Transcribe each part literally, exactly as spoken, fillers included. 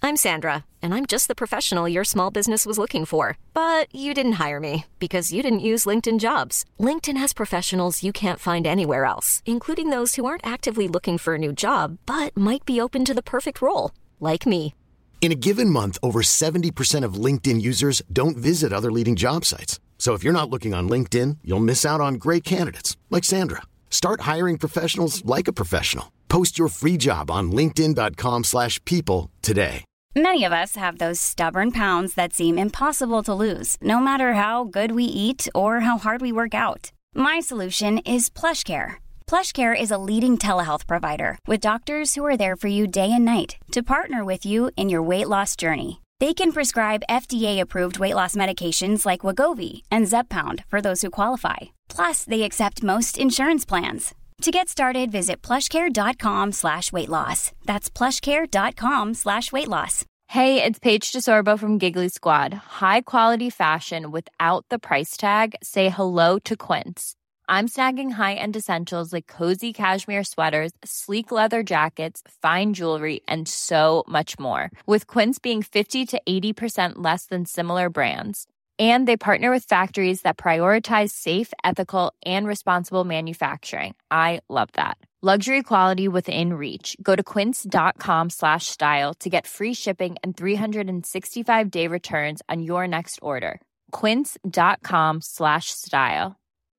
I'm Sandra, and I'm just the professional your small business was looking for. But you didn't hire me because you didn't use LinkedIn Jobs. LinkedIn has professionals you can't find anywhere else, including those who aren't actively looking for a new job, but might be open to the perfect role, like me. In a given month, over seventy percent of LinkedIn users don't visit other leading job sites. So if you're not looking on LinkedIn, you'll miss out on great candidates like Sandra. Start hiring professionals like a professional. Post your free job on linkedin.com slash people today. Many of us have those stubborn pounds that seem impossible to lose, no matter how good we eat or how hard we work out. My solution is PlushCare. PlushCare is a leading telehealth provider with doctors who are there for you day and night to partner with you in your weight loss journey. They can prescribe F D A-approved weight loss medications like Wegovy and Zepbound for those who qualify. Plus, they accept most insurance plans. To get started, visit plushcare.com slash weight loss. That's plushcare.com slash weight loss. Hey, it's Paige DeSorbo from Giggly Squad. High quality fashion without the price tag. Say hello to Quince. I'm snagging high-end essentials like cozy cashmere sweaters, sleek leather jackets, fine jewelry, and so much more. With Quince being fifty to eighty percent less than similar brands. And they partner with factories that prioritize safe, ethical, and responsible manufacturing. I love that. Luxury quality within reach. Go to quince.com slash style to get free shipping and three sixty-five day returns on your next order. Quince.com slash style.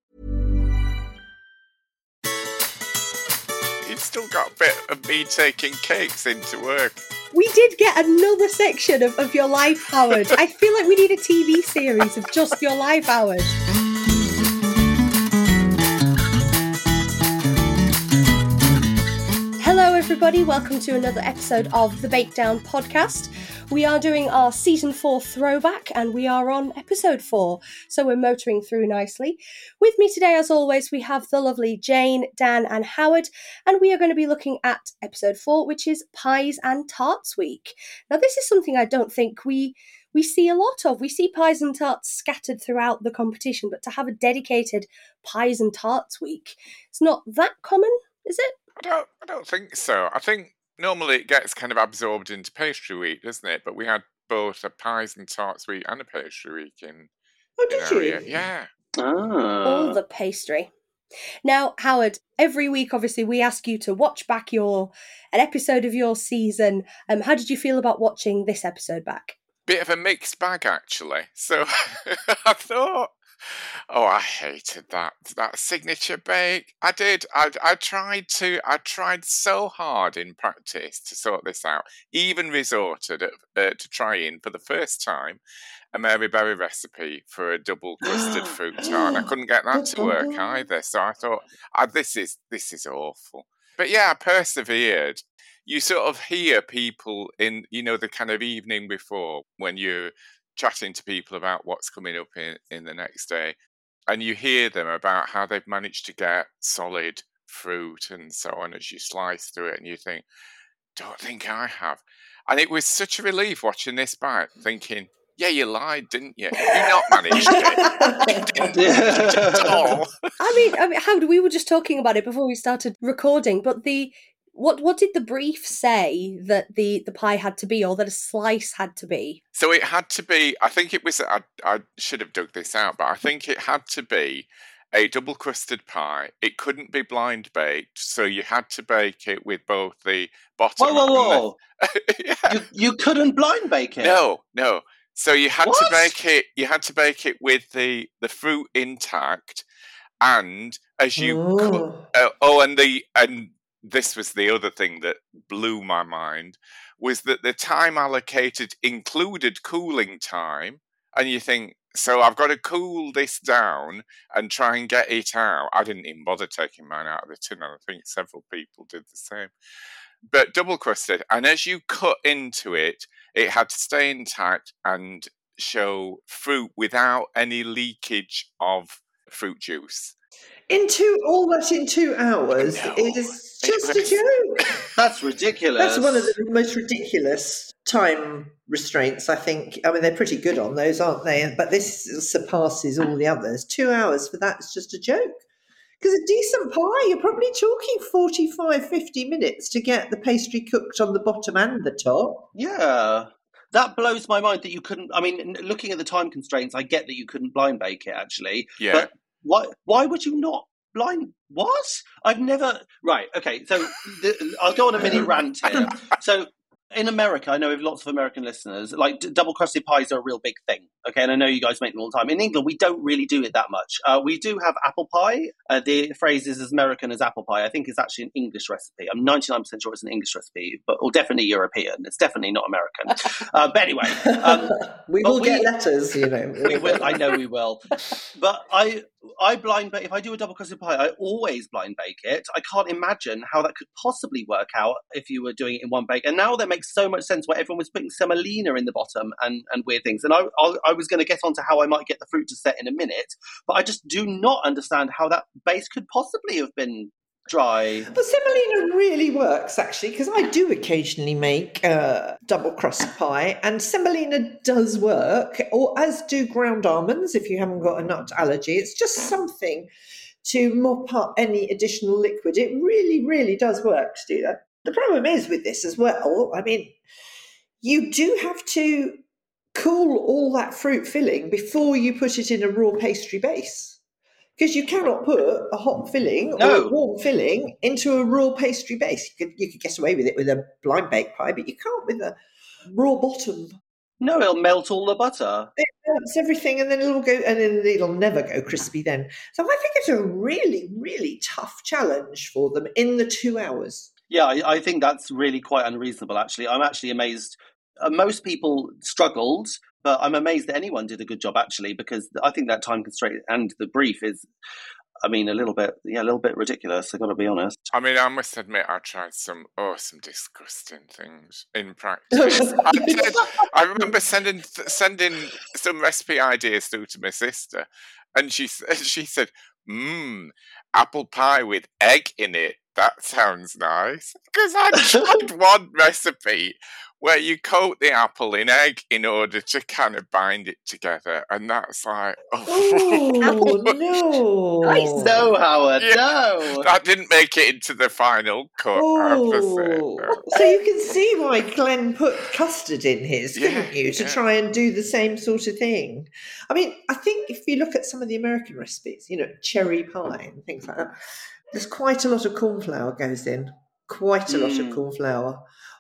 You've still got a bit of me taking cakes into work. We did get another section of, of your life, Howard. I feel like we need a T V series of just your life, Howard. Hello, everybody. Welcome to another episode of the Bakedown podcast. We are doing our season four throwback, and we are on episode four, so we're motoring through nicely. With me today, as always, we have the lovely Jane, Dan, and Howard, and we are going to be looking at episode four, which is Pies and Tarts Week. Now, this is something I don't think we we see a lot of. We see pies and tarts scattered throughout the competition, but to have a dedicated Pies and Tarts Week, it's not that common, is it? I don't, I don't think so. I think normally it gets kind of absorbed into Pastry Week, doesn't it? But we had both a Pies and Tarts Week and a Pastry Week in. Oh, did you? Area. Yeah. Ah. All the pastry. Now, Howard, every week, obviously, we ask you to watch back your an episode of your season. Um, how did you feel about watching this episode back? Bit of a mixed bag, actually. So I thought, oh, I hated that that signature bake. I did. I I tried to. I tried so hard in practice to sort this out. Even resorted at, uh, to trying for the first time a Mary Berry recipe for a double crusted fruit tart. And I couldn't get that to work either. So I thought, oh, this is this is awful. But yeah, I persevered. You sort of hear people in, you know, the kind of evening before when you're chatting to people about what's coming up in, in the next day, and you hear them about how they've managed to get solid fruit and so on as you slice through it, and you think, don't think I have. And it was such a relief watching this back, thinking, yeah, you lied, didn't you? You not managed it. You didn't at all. I mean, I mean, Howard, we were just talking about it before we started recording, but the What what did the brief say that the, the pie had to be, or that a slice had to be? So it had to be, I think it was, I, I should have dug this out, but I think it had to be a double crusted pie. It couldn't be blind baked, so you had to bake it with both the bottom Whoa, whoa, whoa. and the... yeah. you, you couldn't blind bake it? No, no. So you had What? to bake it, you had to bake it with the, the fruit intact, and as you, Oh. cut, uh, oh, and the, and this was the other thing that blew my mind, was that the time allocated included cooling time. And you think, so I've got to cool this down and try and get it out. I didn't even bother taking mine out of the tin, and I think several people did the same. But double crusted. And as you cut into it, it had to stay intact and show fruit without any leakage of fruit juice. In two, all that in two hours No. is It just a was- joke. That's ridiculous. That's one of the most ridiculous time restraints, I think. I mean, they're pretty good on those, aren't they? But this surpasses all the others. Two hours for that is just a joke. Because a decent pie, you're probably talking forty-five, fifty minutes to get the pastry cooked on the bottom and the top. Yeah. That blows my mind that you couldn't. I mean, looking at the time constraints, I get that you couldn't blind bake it, actually. Yeah. But why, why would you not blind? What? I've never. Right. Okay. So the, I'll go on a mini rant here. So in America, I know we have lots of American listeners, like d- double crusted pies are a real big thing. Okay. And I know you guys make them all the time. In England, we don't really do it that much. Uh, we do have apple pie. Uh, the phrase is as American as apple pie. I think it's actually an English recipe. I'm ninety-nine percent sure it's an English recipe, but or definitely European. It's definitely not American. Uh, but anyway. Um, we will we, get letters, you know. we will, I know we will. But I I blind bake, if I do a double crusted pie, I always blind bake it. I can't imagine how that could possibly work out if you were doing it in one bake. And now that makes so much sense where everyone was putting semolina in the bottom and, and weird things. And I, I, I was going to get onto how I might get the fruit to set in a minute, but I just do not understand how that base could possibly have been dry. But semolina really works, actually, because I do occasionally make uh, double crust pie, and semolina does work, or as do ground almonds if you haven't got a nut allergy. It's just something to mop up any additional liquid. It really, really does work to do that. The problem is with this as well, I mean, you do have to cool all that fruit filling before you put it in a raw pastry base. Because you cannot put a hot filling no. or a warm filling into a raw pastry base. You could, you could get away with it with a blind bake pie, but you can't with a raw bottom. No, it'll melt all the butter. It melts everything, and then it'll go, and then it'll never go crispy then. So I think it's a really, really tough challenge for them in the two hours. Yeah, I, I think that's really quite unreasonable, actually. I'm actually amazed. Uh, most people struggled, but I'm amazed that anyone did a good job, actually, because I think that time constraint and the brief is, I mean, a little bit, yeah, a little bit ridiculous. I've got to be honest. I mean, I must admit, I tried some, oh, some disgusting things in practice. I did. I remember sending sending some recipe ideas through to my sister, and she she said, "Mmm, apple pie with egg in it. That sounds nice." Because I tried one recipe where you coat the apple in egg in order to kind of bind it together, and that's like, oh, oh no, no, Howard, yeah, no, that didn't make it into the final cut. Oh. I have to say, no. So you can see why Glenn put custard in his, Yeah, couldn't you, to yeah. try and do the same sort of thing? I mean, I think if you look at some of the American recipes, you know, cherry pie and things like that, there's quite a lot of corn flour goes in, quite a lot Mm. of corn flour.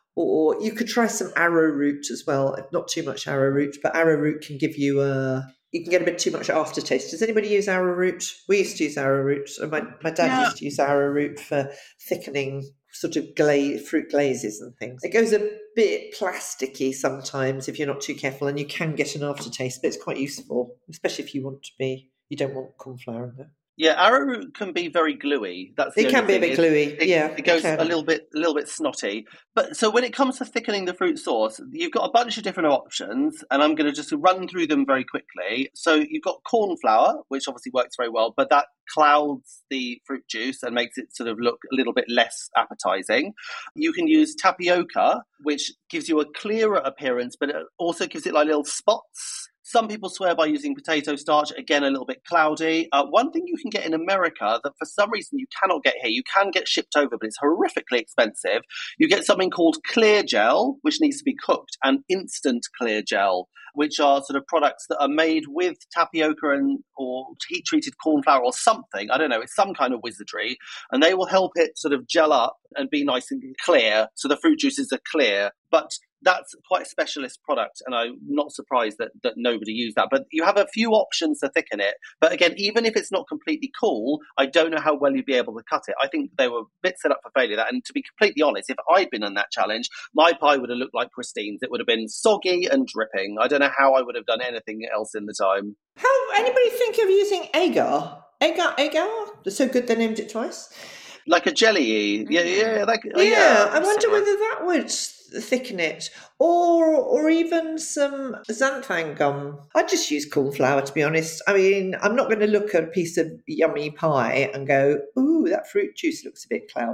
Or you could try some arrowroot as well. Not too much arrowroot, but arrowroot can give you a... You can get a bit too much aftertaste. Does anybody use arrowroot? We used to use arrowroot. My, my dad Yeah. used to use arrowroot for thickening sort of glaze, fruit glazes and things. It goes a bit plasticky sometimes if you're not too careful, and you can get an aftertaste, but it's quite useful, especially if you want to be... You don't want corn flour in there. Yeah, arrowroot can be very gluey. That's the It only can be a thing. bit gluey, It, yeah, it goes it can. a little bit, a little bit snotty. But so when it comes to thickening the fruit sauce, you've got a bunch of different options, and I'm going to just run through them very quickly. So you've got corn flour, which obviously works very well, but that clouds the fruit juice and makes it sort of look a little bit less appetizing. You can use tapioca, which gives you a clearer appearance, but it also gives it like little spots. Some people swear by using potato starch, again, a little bit cloudy. Uh, one thing you can get in America that for some reason you cannot get here, you can get shipped over, but it's horrifically expensive. You get something called clear gel, which needs to be cooked, and instant clear gel, which are sort of products that are made with tapioca and or heat-treated corn flour or something. I don't know. It's some kind of wizardry. And they will help it sort of gel up and be nice and clear, so the fruit juices are clear. But that's quite a specialist product, and I'm not surprised that, that nobody used that. But you have a few options to thicken it. But again, even if it's not completely cool, I don't know how well you'd be able to cut it. I think they were a bit set up for failure. That, and to be completely honest, if I'd been on that challenge, my pie would have looked like Christine's. It would have been soggy and dripping. I don't know how I would have done anything else in the time. How anybody think of using agar? Agar, agar? They're so good they named it twice. Like a jelly, yeah, yeah, like Yeah, yeah. I wonder whether that would thicken it, or or even some xanthan gum. I'd just use corn flour, to be honest. I mean, I'm not going to look at a piece of yummy pie and go, "Ooh, that fruit juice looks a bit cloudy."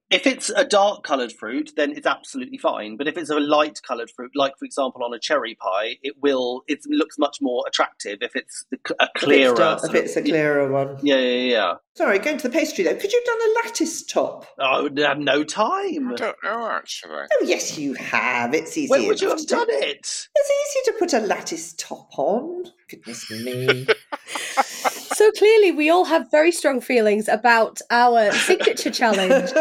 If it's a dark coloured fruit, then it's absolutely fine. But if it's a light coloured fruit, like for example on a cherry pie, it will it looks much more attractive if it's a clearer. If it's, dark, if it's a clearer one. Yeah, yeah, yeah. Sorry, going to the pastry though. Could you have done a lattice top? I would have no time. I don't know actually. Oh yes, you have. It's easy. When would you have to done do. it? It's easy to put a lattice top on. Goodness me. So clearly, we all have very strong feelings about our signature challenge.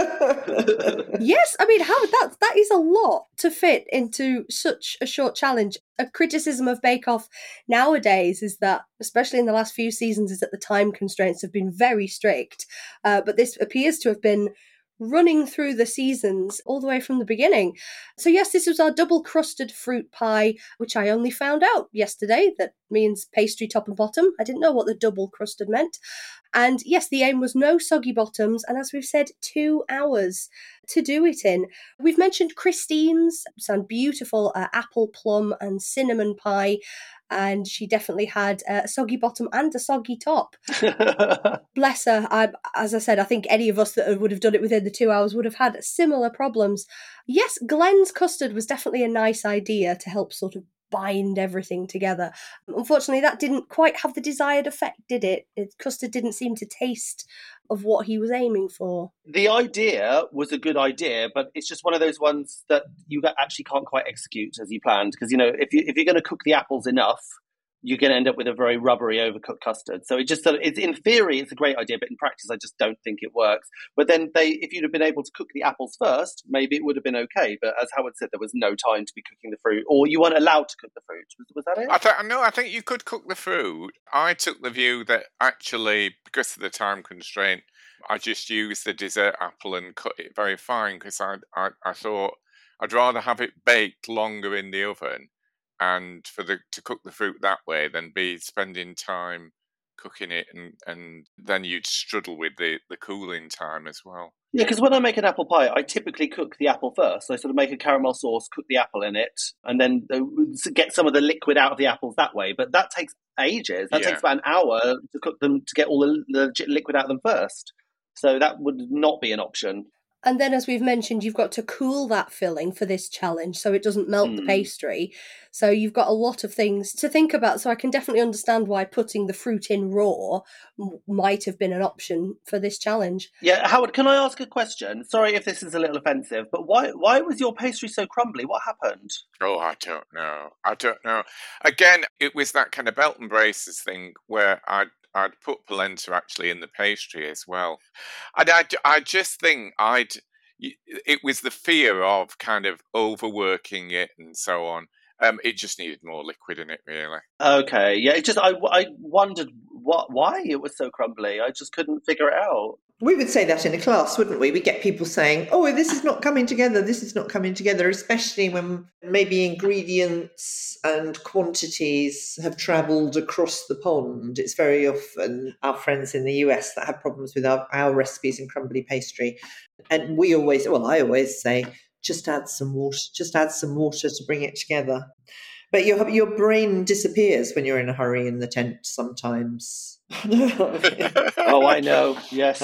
Yes, I mean, how that that is a lot to fit into such a short challenge. A criticism of Bake Off nowadays is that, especially in the last few seasons, is that the time constraints have been very strict. Uh, but this appears to have been running through the seasons all the way from the beginning. So yes, this was our double crusted fruit pie, which I only found out yesterday. That means pastry top and bottom. I didn't know what the double crusted meant. And yes, the aim was no soggy bottoms, and as we've said, two hours to do it in. We've mentioned Christine's, sound beautiful, uh, apple, plum and cinnamon pie. And she definitely had a soggy bottom and a soggy top. Bless her. I, as I said, I think any of us that would have done it within the two hours would have had similar problems. Yes, Glenn's custard was definitely a nice idea to help sort of bind everything together. Unfortunately, that didn't quite have the desired effect, did it? it? Custard didn't seem to taste of what he was aiming for. The idea was a good idea, but it's just one of those ones that you actually can't quite execute as you planned. Because, you know, if, you, if you're going to cook the apples enough, you're going to end up with a very rubbery, overcooked custard. So it just sort of, it's, in theory, it's a great idea, but in practice, I just don't think it works. But then they, if you'd have been able to cook the apples first, maybe it would have been okay. But as Howard said, there was no time to be cooking the fruit, or you weren't allowed to cook the fruit. Was, was that it? I th- no, I think you could cook the fruit. I took the view that actually, because of the time constraint, I just used the dessert apple and cut it very fine because I, I I thought I'd rather have it baked longer in the oven and for the to cook the fruit that way than be spending time cooking it and, and then you'd struggle with the, the cooling time as well. Yeah, because when I make an apple pie, I typically cook the apple first. I sort of make a caramel sauce, cook the apple in it, and then uh, get some of the liquid out of the apples that way. But that takes ages. That Yeah. takes about an hour to cook them, to get all the, the liquid out of them first. So that would not be an option. And then, as we've mentioned, you've got to cool that filling for this challenge so it doesn't melt Mm. the pastry. So you've got a lot of things to think about. So I can definitely understand why putting the fruit in raw m- might have been an option for this challenge. Yeah, Howard, can I ask a question? Sorry if this is a little offensive, but why why was your pastry so crumbly? What happened? Oh, I don't know. I don't know. Again, it was that kind of belt and braces thing where I'd I'd put polenta actually in the pastry as well. And I, I just think I'd, it was the fear of kind of overworking it and so on. Um, it just needed more liquid in it, really. Okay, yeah, it just I, I wondered what why it was so crumbly. I just couldn't figure it out. We would say that in a class, wouldn't we? We get people saying, oh, this is not coming together, this is not coming together, especially when maybe ingredients and quantities have travelled across the pond. It's very often our friends in the U S that have problems with our, our recipes in crumbly pastry. And we always, well, I always say, just add some water, just add some water to bring it together. But your your brain disappears when you're in a hurry in the tent sometimes. Oh, I know. Yes.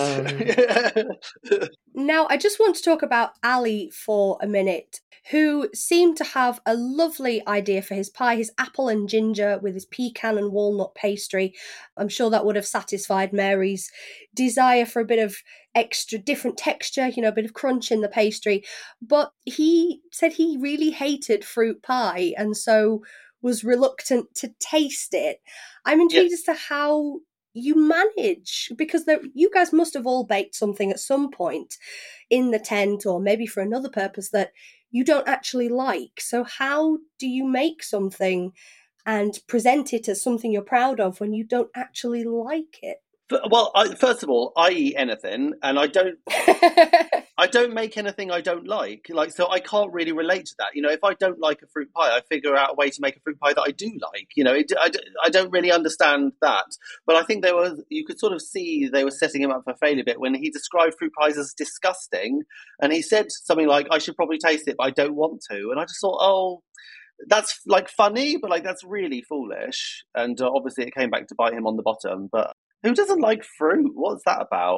Um, Now, I just want to talk about Ali for a minute, who seemed to have a lovely idea for his pie, his apple and ginger with his pecan and walnut pastry. I'm sure that would have satisfied Mary's desire for a bit of extra different texture, you know, a bit of crunch in the pastry. But he said he really hated fruit pie and so was reluctant to taste it. I'm intrigued Yeah. as to how you manage, because there, you guys must have all baked something at some point in the tent or maybe for another purpose that you don't actually like. So how do you make something and present it as something you're proud of when you don't actually like it? Well, I, first of all, I eat anything, and I don't. I don't make anything I don't like. Like, so I can't really relate to that. You know, if I don't like a fruit pie, I figure out a way to make a fruit pie that I do like. You know, it, I, I don't really understand that. But I think they were. You could sort of see they were setting him up for failure a bit when he described fruit pies as disgusting, and he said something like, "I should probably taste it, but I don't want to." And I just thought, oh. That's like funny, but like that's really foolish. And uh, obviously, it came back to bite him on the bottom. But who doesn't like fruit? What's that about?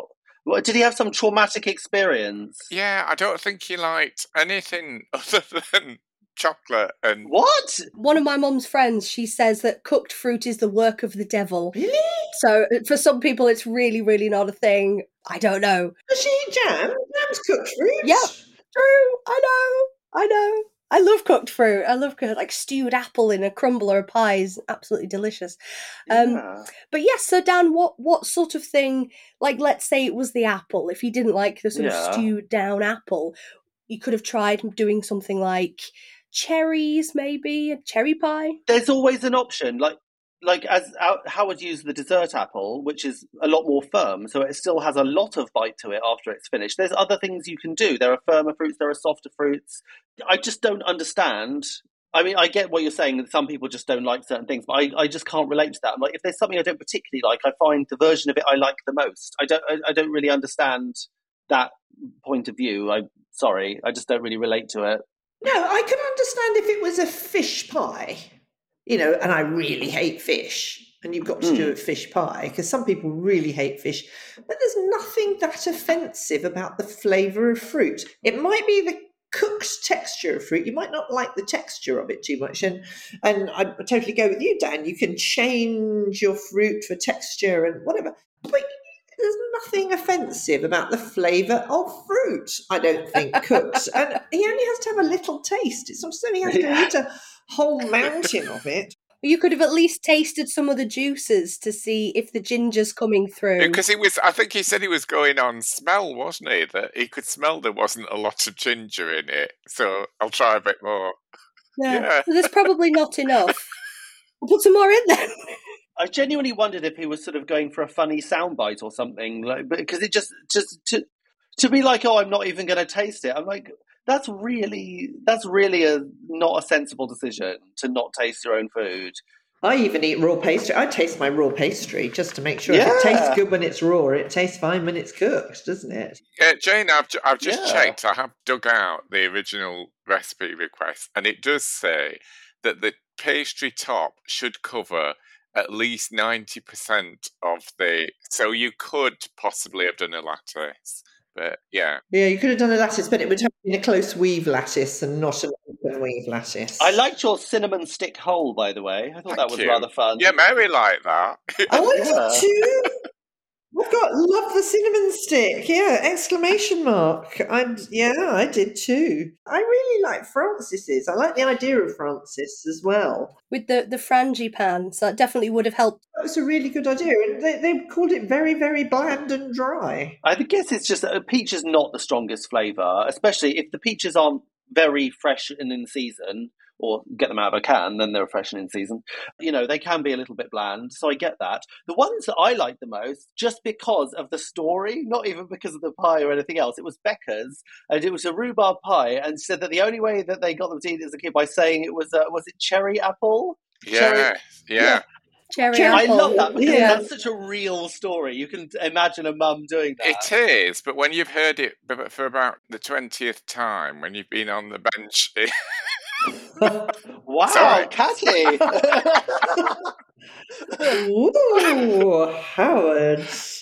What, did he have some traumatic experience? Yeah, I don't think he liked anything other than chocolate and... What? One of my mum's friends, she says that cooked fruit is the work of the devil. Really? So for some people, it's really, really not a thing. I don't know. Does she eat jam? Jam's cooked fruit. Yeah, true. I know. I know. I love cooked fruit. I love like stewed apple in a crumble or a pie is absolutely delicious. Um, Yeah. But yes, so Dan, what what sort of thing, like let's say it was the apple, if you didn't like the sort Yeah. of stewed down apple, you could have tried doing something like cherries, maybe, a cherry pie. There's always an option. Like, like as Howard used the dessert apple, which is a lot more firm, so it still has a lot of bite to it after it's finished. There's other things you can do. There are firmer fruits, there are softer fruits. I just don't understand. I mean, I get what you're saying, that some people just don't like certain things, but I, I just can't relate to that. I'm like, if there's something I don't particularly like, I find the version of it I like the most. I don't, I, I don't really understand that point of view. I'm sorry, I just don't really relate to it. No, I can understand if it was a fish pie, you know, and I really hate fish, and you've got to Mm. do a fish pie, because some people really hate fish. But there's nothing that offensive about the flavour of fruit. It might be the cooked texture of fruit. You might not like the texture of it too much. And and I totally go with you, Dan. You can change your fruit for texture and whatever. But there's nothing offensive about the flavour of fruit, I don't think, cooked. And he only has to have a little taste. It's not so he has to Yeah. eat a whole mountain of it. You could have at least tasted some of the juices to see if the ginger's coming through. Because he was, I think he said he was going on smell, wasn't he? That he could smell there wasn't a lot of ginger in it. So I'll try a bit more. Yeah. Yeah. So there's probably not enough. We'll put some more in then. I genuinely wondered if he was sort of going for a funny soundbite or something, like, because it just just to to be like, oh, I'm not even going to taste it. I'm like, that's really that's really a not a sensible decision to not taste your own food. I even eat raw pastry. I taste my raw pastry just to make sure if Yeah. it tastes good when it's raw, it tastes fine when it's cooked, doesn't it? Uh, Jane, I've, ju- I've just Yeah. checked. I have dug out the original recipe request, and it does say that the pastry top should cover at least ninety percent of the... So you could possibly have done a lattice. But yeah. Yeah, you could have done a lattice, but it would have been a close weave lattice and not an open weave lattice. I liked your cinnamon stick hole, by the way. I thought that Thank was you. rather fun. Yeah, Mary liked that. Oh, I Yeah. did too. I've got love the cinnamon stick. Yeah, exclamation mark. I yeah, I did too. I really like Francis's. I like the idea of Francis as well. With the, the frangipane, so that definitely would have helped. That was a really good idea. And they, they called it very, very bland and dry. I guess it's just that a peach is not the strongest flavour, especially if the peaches aren't very fresh and in season, or get them out of a can, then they're fresh and in season. You know, they can be a little bit bland, so I get that. The ones that I like the most, just because of the story, not even because of the pie or anything else, it was Becca's, and it was a rhubarb pie, and said that the only way that they got them to eat it as a kid by saying it was, uh, was it cherry apple? Yeah, Cherry- yeah. Yeah. Cherry Cherry- I apple. love that because Yeah. that's such a real story. You can imagine a mum doing that. It is, but when you've heard it b- for about the twentieth time, when you've been on the bench... Wow, Sorry. Catty! Ooh, Howard.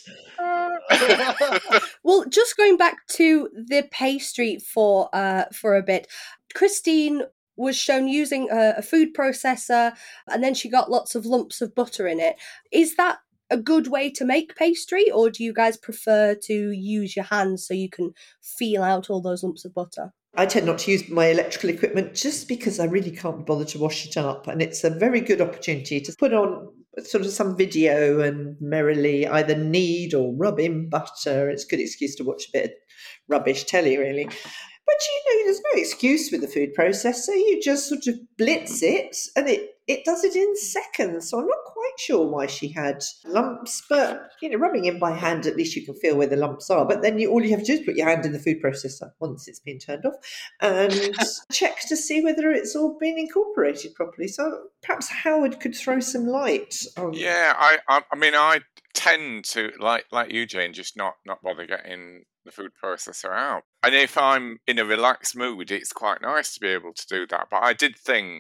Well, just going back to the pastry for uh, for a bit, Christine was shown using a, a food processor, and then she got lots of lumps of butter in it. Is that a good way to make pastry, or do you guys prefer to use your hands so you can feel out all those lumps of butter? I tend not to use my electrical equipment just because I really can't be bothered to wash it up. And it's a very good opportunity to put on sort of some video and merrily either knead or rub in butter. It's a good excuse to watch a bit of rubbish telly, really. But, you know, there's no excuse with the food processor. You just sort of blitz it and it, it does it in seconds. So I'm not quite sure why she had lumps. But, you know, rubbing in by hand, at least you can feel where the lumps are. But then you, all you have to do is put your hand in the food processor once it's been turned off and check to see whether it's all been incorporated properly. So perhaps Howard could throw some light on... Yeah, I, I, I mean, I tend to, like like you, Jane, just not, not bother getting the food processor out. And if I'm in a relaxed mood, it's quite nice to be able to do that. But I did think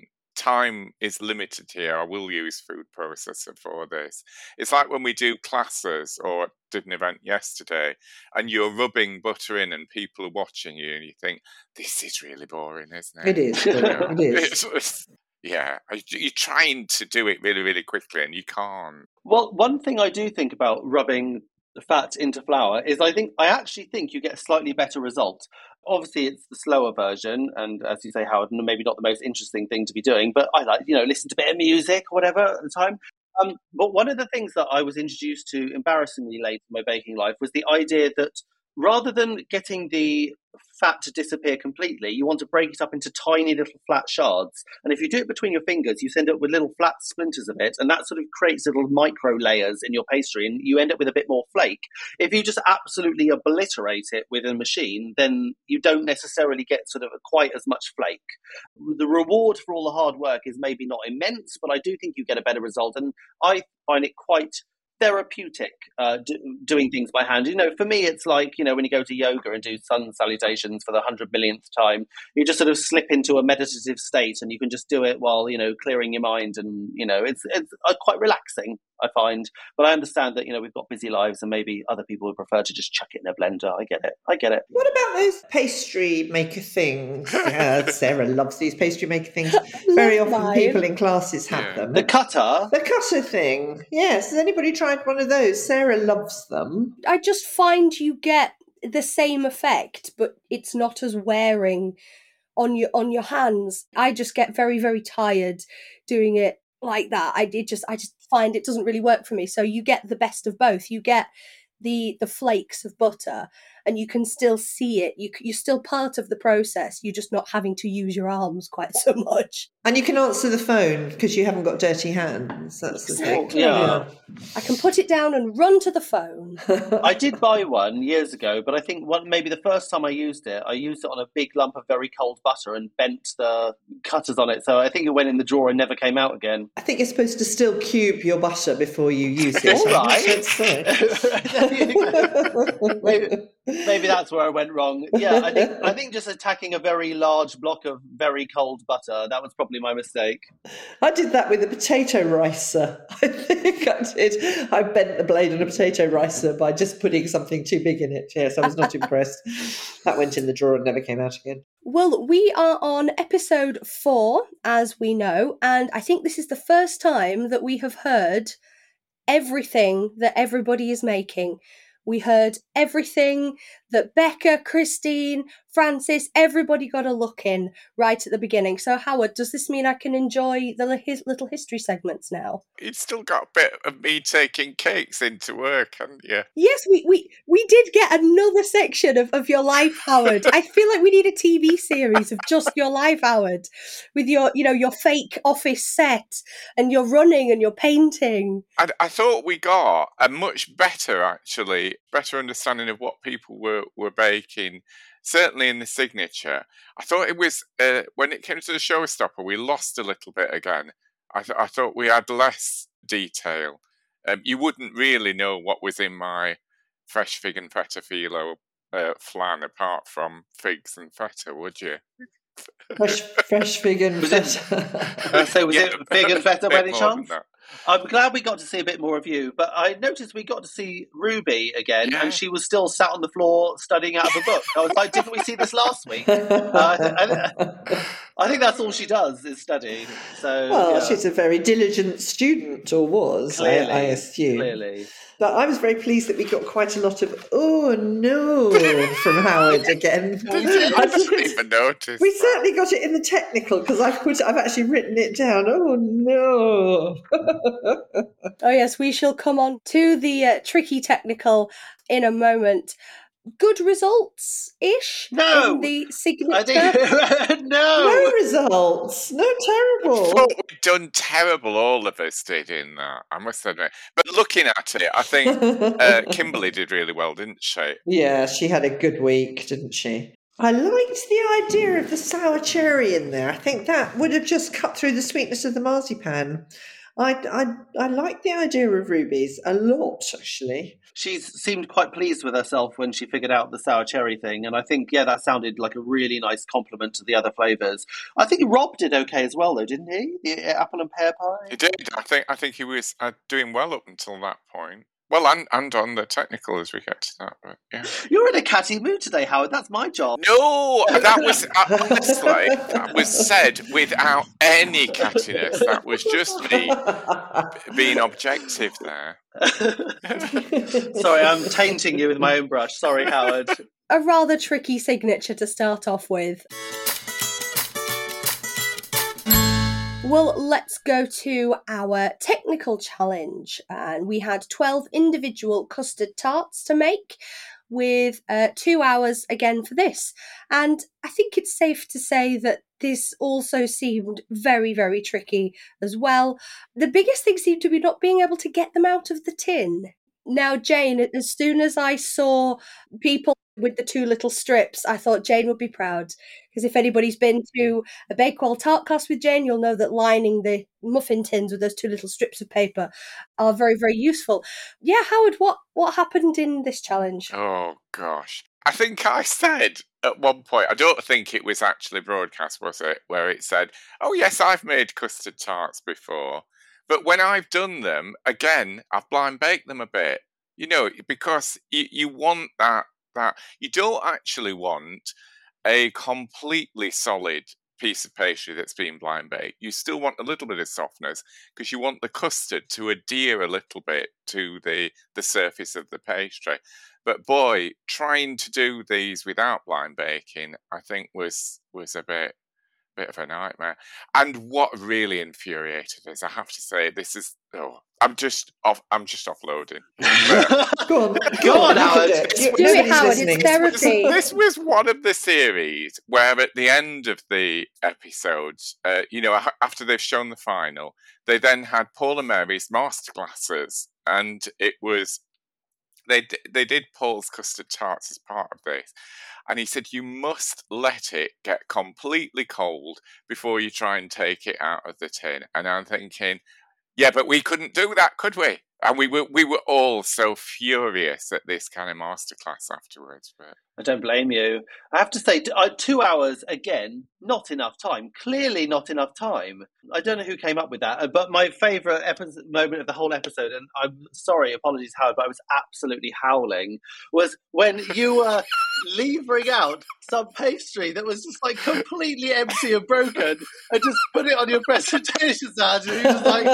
time is limited here, I will use food processor for this. It's like when we do classes or did an event yesterday and you're rubbing butter in and people are watching you and you think, this is really boring, isn't it? It is. You know? It is. It's, yeah, you're trying to do it really, really quickly and you can't. Well, one thing I do think about rubbing fat into flour is I think I actually think you get a slightly better result. Obviously, it's the slower version, and as you say, Howard, maybe not the most interesting thing to be doing, but I like, you know, listen to a bit of music or whatever at the time. Um, but one of the things that I was introduced to embarrassingly late in my baking life was the idea that rather than getting the fat to disappear completely, you want to break it up into tiny little flat shards. And if you do it between your fingers, you end up with little flat splinters of it, and that sort of creates little micro layers in your pastry, and you end up with a bit more flake. If you just absolutely obliterate it with a machine, then you don't necessarily get sort of quite as much flake. The reward for all the hard work is maybe not immense, but I do think you get a better result, and I find it quite therapeutic uh, do, doing things by hand. You know, for me, it's like, you know, when you go to yoga and do sun salutations for the hundred millionth time, you just sort of slip into a meditative state and you can just do it while, you know, clearing your mind. And, you know, it's, it's uh, quite relaxing, I find. But I understand that, you know, we've got busy lives and maybe other people would prefer to just chuck it in a blender. I get it. I get it. What about those pastry maker things? Uh, Sarah loves these pastry maker things. Very often mine. People in classes have Yeah. them. The cutter. The cutter thing. Yes. Has anybody tried one of those? Sarah loves them. I just find you get the same effect, but it's not as wearing on your on your hands. I just get very, very tired doing it like that. I did just I just find it doesn't really work for me. So you get the best of both. You get the the flakes of butter, and you can still see it. You you're still part of the process. You're just not having to use your arms quite so much. And you can answer the phone because you haven't got dirty hands. That's the thing. Exactly. Yeah. I can put it down and run to the phone. I did buy one years ago, but I think one, maybe the first time I used it, I used it on a big lump of very cold butter and bent the cutters on it. So I think it went in the drawer and never came out again. I think you're supposed to still cube your butter before you use it. All right. That's maybe, maybe that's where I went wrong. Yeah, I think I think just attacking a very large block of very cold butter, that was probably my mistake. I did that with a potato ricer. I think I did. I bent the blade on a potato ricer by just putting something too big in it. Yes, I was not impressed. That went in the drawer and never came out again. Well, we are on episode four, as we know, and I think this is the first time that we have heard everything that everybody is making. We heard everything that Becca, Christine, Francis, everybody got a look in right at the beginning. So, Howard, does this mean I can enjoy the his little history segments now? You've still got a bit of me taking cakes into work, haven't you? Yes, we we, we did get another section of, of your life, Howard. I feel like we need a T V series of just your life, Howard, with your, you know, your fake office set and your running and your painting. I, I thought we got a much better, actually, better understanding of what people were, were baking. Certainly in the signature. I thought it was, uh, when it came to the showstopper, we lost a little bit again. I, th- I thought we had less detail. Um, you wouldn't really know what was in my fresh fig and feta phyllo uh, flan apart from figs and feta, would you? Fresh, fresh fig and Was it- feta. So was Yeah, it big and feta a by bit any more than chance? that. I'm glad we got to see a bit more of you, but I noticed we got to see Ruby again, Yeah. and she was still sat on the floor studying out of a book. I was like, didn't we see this last week? Uh, I, I think that's all she does is study. So, Well, yeah. she's a very diligent student, or was, I, Clearly, I assume. Clearly. But I was very pleased that we got quite a lot of "oh no" from Howard again. Did you? I I didn't thought- even notice. we that. certainly got it in the technical because I've put I've actually written it down. Oh no! Oh yes, we shall come on to the uh, tricky technical in a moment. Good results-ish No! in the signature. I think no. No results. No I terrible. thought we'd done terrible, all of us did in that, I must admit. But looking at it, I think uh, Kimberly did really well, didn't she? Yeah, she had a good week, didn't she? I liked the idea of the sour cherry in there. I think that would have just cut through the sweetness of the marzipan. I, I, I like the idea of rubies a lot, actually. She seemed quite pleased with herself when she figured out the sour cherry thing. And I think, yeah, that sounded like a really nice compliment to the other flavours. I think Rob did okay as well, though, didn't he? The apple and pear pie? He did. I think I think he was uh, doing well up until that point. Well, and, and on the technical as we get to that, but yeah. You're in a catty mood today, Howard. That's my job. No, that was, uh, honestly, that was said without any cattiness. That was just me being objective there. Sorry, I'm tainting you with my own brush. Sorry, Howard. A rather tricky signature to start off with. Well, let's go to our technical challenge. And we had twelve individual custard tarts to make with uh, two hours again for this. And I think it's safe to say that this also seemed very, very tricky as well. The biggest thing seemed to be not being able to get them out of the tin. Now, Jane, as soon as I saw people with the two little strips, I thought Jane would be proud. Because if anybody's been to a Bakewell tart class with Jane, you'll know that lining the muffin tins with those two little strips of paper are very, very useful. Yeah, Howard, what, what happened in this challenge? Oh, gosh. I think I said at one point, I don't think it was actually broadcast, was it? Where it said, oh, yes, I've made custard tarts before. But when I've done them, again, I've blind baked them a bit. You know, because you, you want that, that, you don't actually want a completely solid piece of pastry that's been blind baked. You still want a little bit of softness because you want the custard to adhere a little bit to the, the surface of the pastry. But boy, trying to do these without blind baking, I think was was a bit bit of a nightmare. And what really infuriated us, I have to say, this is oh, I'm just off I'm just offloading. Go on, Go on, Howard. Do it, Howard, it's therapy. This was one of the series where at the end of the episodes, uh, you know, after they've shown the final, they then had Paul and Mary's masterclasses, and it was they they did Paul's custard tarts as part of this. And he said, you must let it get completely cold before you try and take it out of the tin. And I'm thinking, yeah, but we couldn't do that, could we? And we were we were all so furious at this kind of masterclass afterwards. But I don't blame you. I have to say, uh, two hours, again, not enough time. Clearly not enough time. I don't know who came up with that, but my favourite episode, moment of the whole episode, and I'm sorry, apologies, Howard, but I was absolutely howling, was when you were levering out some pastry that was just like completely empty and broken and just put it on your presentation stand and you're just like,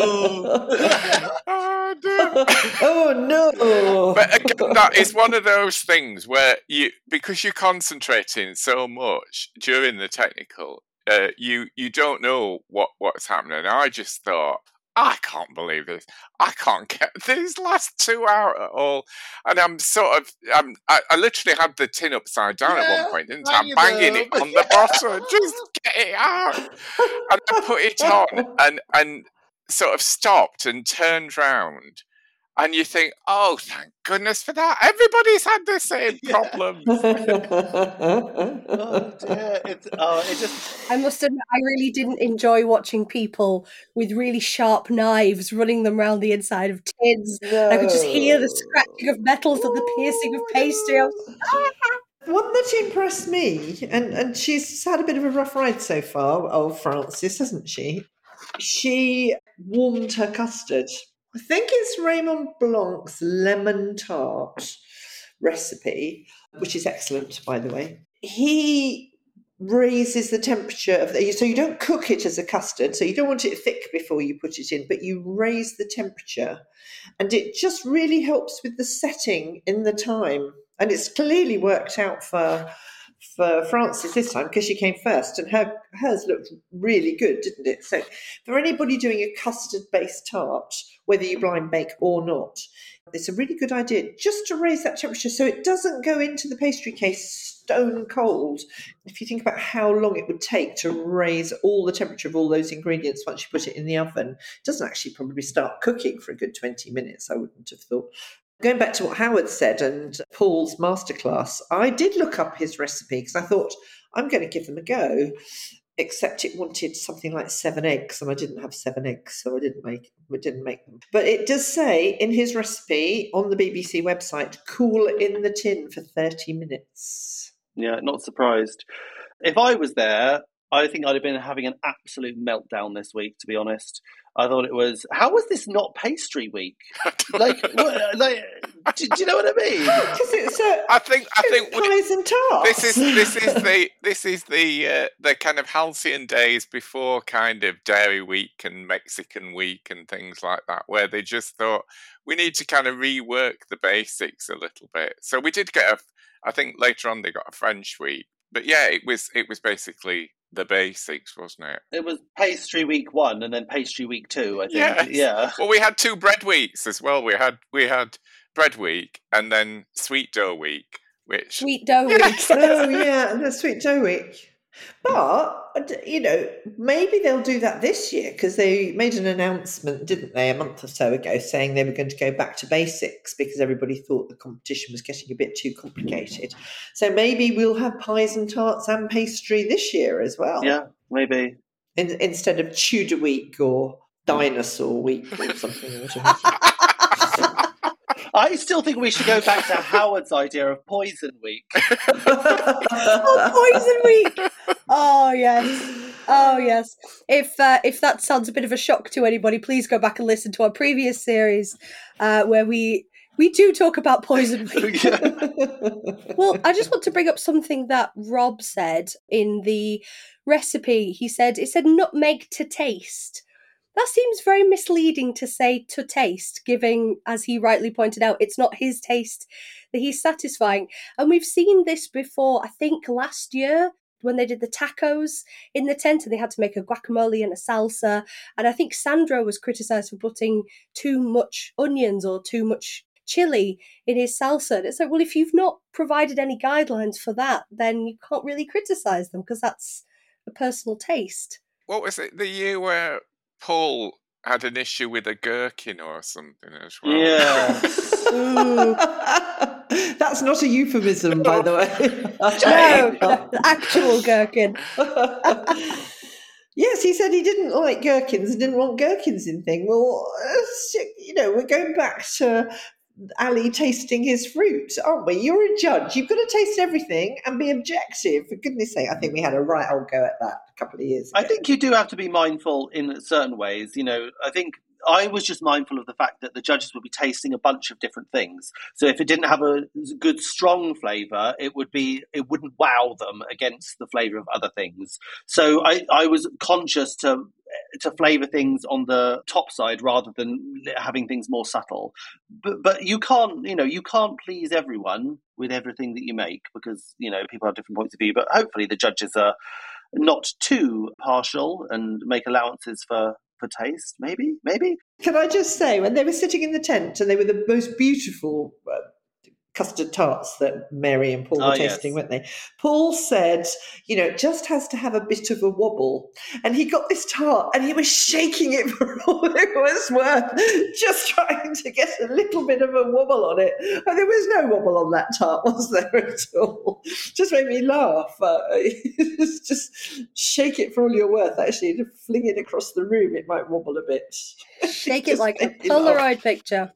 oh. oh, dear. Oh, no. But again, that is one of those things where you, because you're concentrating so much during the technical, uh, you you don't know what, what's happening. I just thought, I can't believe this. I can't get these last two out at all. And I'm sort of, I'm, I, I literally had the tin upside down yeah, at one point, didn't I? I'm banging know. it on the bottom. Just get it out. And I put it on and, and sort of stopped and turned round. And you think, oh, thank goodness for that. Everybody's had the same yeah. problems. oh, dear. It's, oh, it just... I must admit, I really didn't enjoy watching people with really sharp knives running them around the inside of tins. No. I could just hear the scratching of metals and the piercing of pastry. I was, ah! One that impressed me, and, and she's had a bit of a rough ride so far, old Frances, hasn't she? She warmed her custard. I think it's Raymond Blanc's lemon tart recipe, which is excellent, by the way. He raises the temperature of the, so you don't cook it as a custard, so you don't want it thick before you put it in, but you raise the temperature, and it just really helps with the setting in the time. And it's clearly worked out for for Frances this time because she came first, and her hers looked really good, didn't it? So for anybody doing a custard-based tart, whether you blind bake or not, it's a really good idea just to raise that temperature so it doesn't go into the pastry case stone cold. If you think about how long it would take to raise all the temperature of all those ingredients once you put it in the oven, it doesn't actually probably start cooking for a good twenty minutes, I wouldn't have thought. Going back to what Howard said and Paul's masterclass, I did look up his recipe because I thought, I'm going to give them a go. except it wanted something like seven eggs, and I didn't have seven eggs, so I didn't make I didn't make them. But it does say in his recipe on the B B C website, cool in the tin for thirty minutes. Yeah, not surprised. If I was there, I think I'd have been having an absolute meltdown this week, to be honest. I thought it was, how was this not pastry week? Like, what, like do, do you know what I mean? Because it's a, I think I think pies and tarts. This is this is the this is the uh, the kind of halcyon days before kind of Dairy Week and Mexican Week and things like that, where they just thought we need to kind of rework the basics a little bit. So we did get a, I think later on they got a French week, but yeah, it was it was basically the basics, wasn't it? It was pastry week one and then pastry week two, I think. Yes. Yeah. Well, we had two bread weeks as well. We had we had bread week and then sweet dough week, which Sweet dough week. Oh yeah, and the sweet dough week. But, you know, maybe they'll do that this year, because they made an announcement, didn't they, a month or so ago, saying they were going to go back to basics because everybody thought the competition was getting a bit too complicated. So maybe we'll have pies and tarts and pastry this year as well. Yeah, maybe. In, instead of Tudor week or dinosaur week or something. I still think we should go back to Howard's idea of Poison Week. Oh, Poison Week! Oh, yes. Oh, yes. If uh, if that sounds a bit of a shock to anybody, please go back and listen to our previous series uh, where we we do talk about Poison Week. Well, I just want to bring up something that Rob said in the recipe. He said, it said nutmeg to taste. That seems very misleading to say to taste, given, as he rightly pointed out, it's not his taste that he's satisfying. And we've seen this before, I think last year, when they did the tacos in the tent and they had to make a guacamole and a salsa. And I think Sandro was criticised for putting too much onions or too much chili in his salsa. And it's like, well, if you've not provided any guidelines for that, then you can't really criticise them because that's a personal taste. What was it, the year where Paul had an issue with a gherkin or something as well? Yeah. That's not a euphemism, by the way. No, the actual gherkin. Yes, he said he didn't like gherkins and didn't want gherkins in thing. Well, uh, you know, we're going back to Ali tasting his fruit, aren't we? You're a judge. You've got to taste everything and be objective. For goodness sake, I think we had a right old go at that a couple of years ago. I think you do have to be mindful in certain ways. You know, I think I was just mindful of the fact that the judges would be tasting a bunch of different things. So if it didn't have a good, strong flavour, it would be it wouldn't wow them against the flavour of other things. So I, I was conscious to to flavour things on the top side rather than having things more subtle. But but you can't, you know, you can't please everyone with everything that you make because, you know, people have different points of view. But hopefully the judges are not too partial and make allowances for for taste, maybe, maybe. Can I just say, when they were sitting in the tent and they were the most beautiful uh, custard tarts that Mary and Paul were Oh, tasting, yes. weren't they? Paul said, you know, it just has to have a bit of a wobble. And he got this tart and he was shaking it for all it was worth, just trying to get a little bit of a wobble on it. And there was no wobble on that tart, was there at all? Just made me laugh. Uh, just shake it for all you're worth, actually. To fling it across the room, it might wobble a bit. Shake it Just like a made me laugh. Polaroid picture.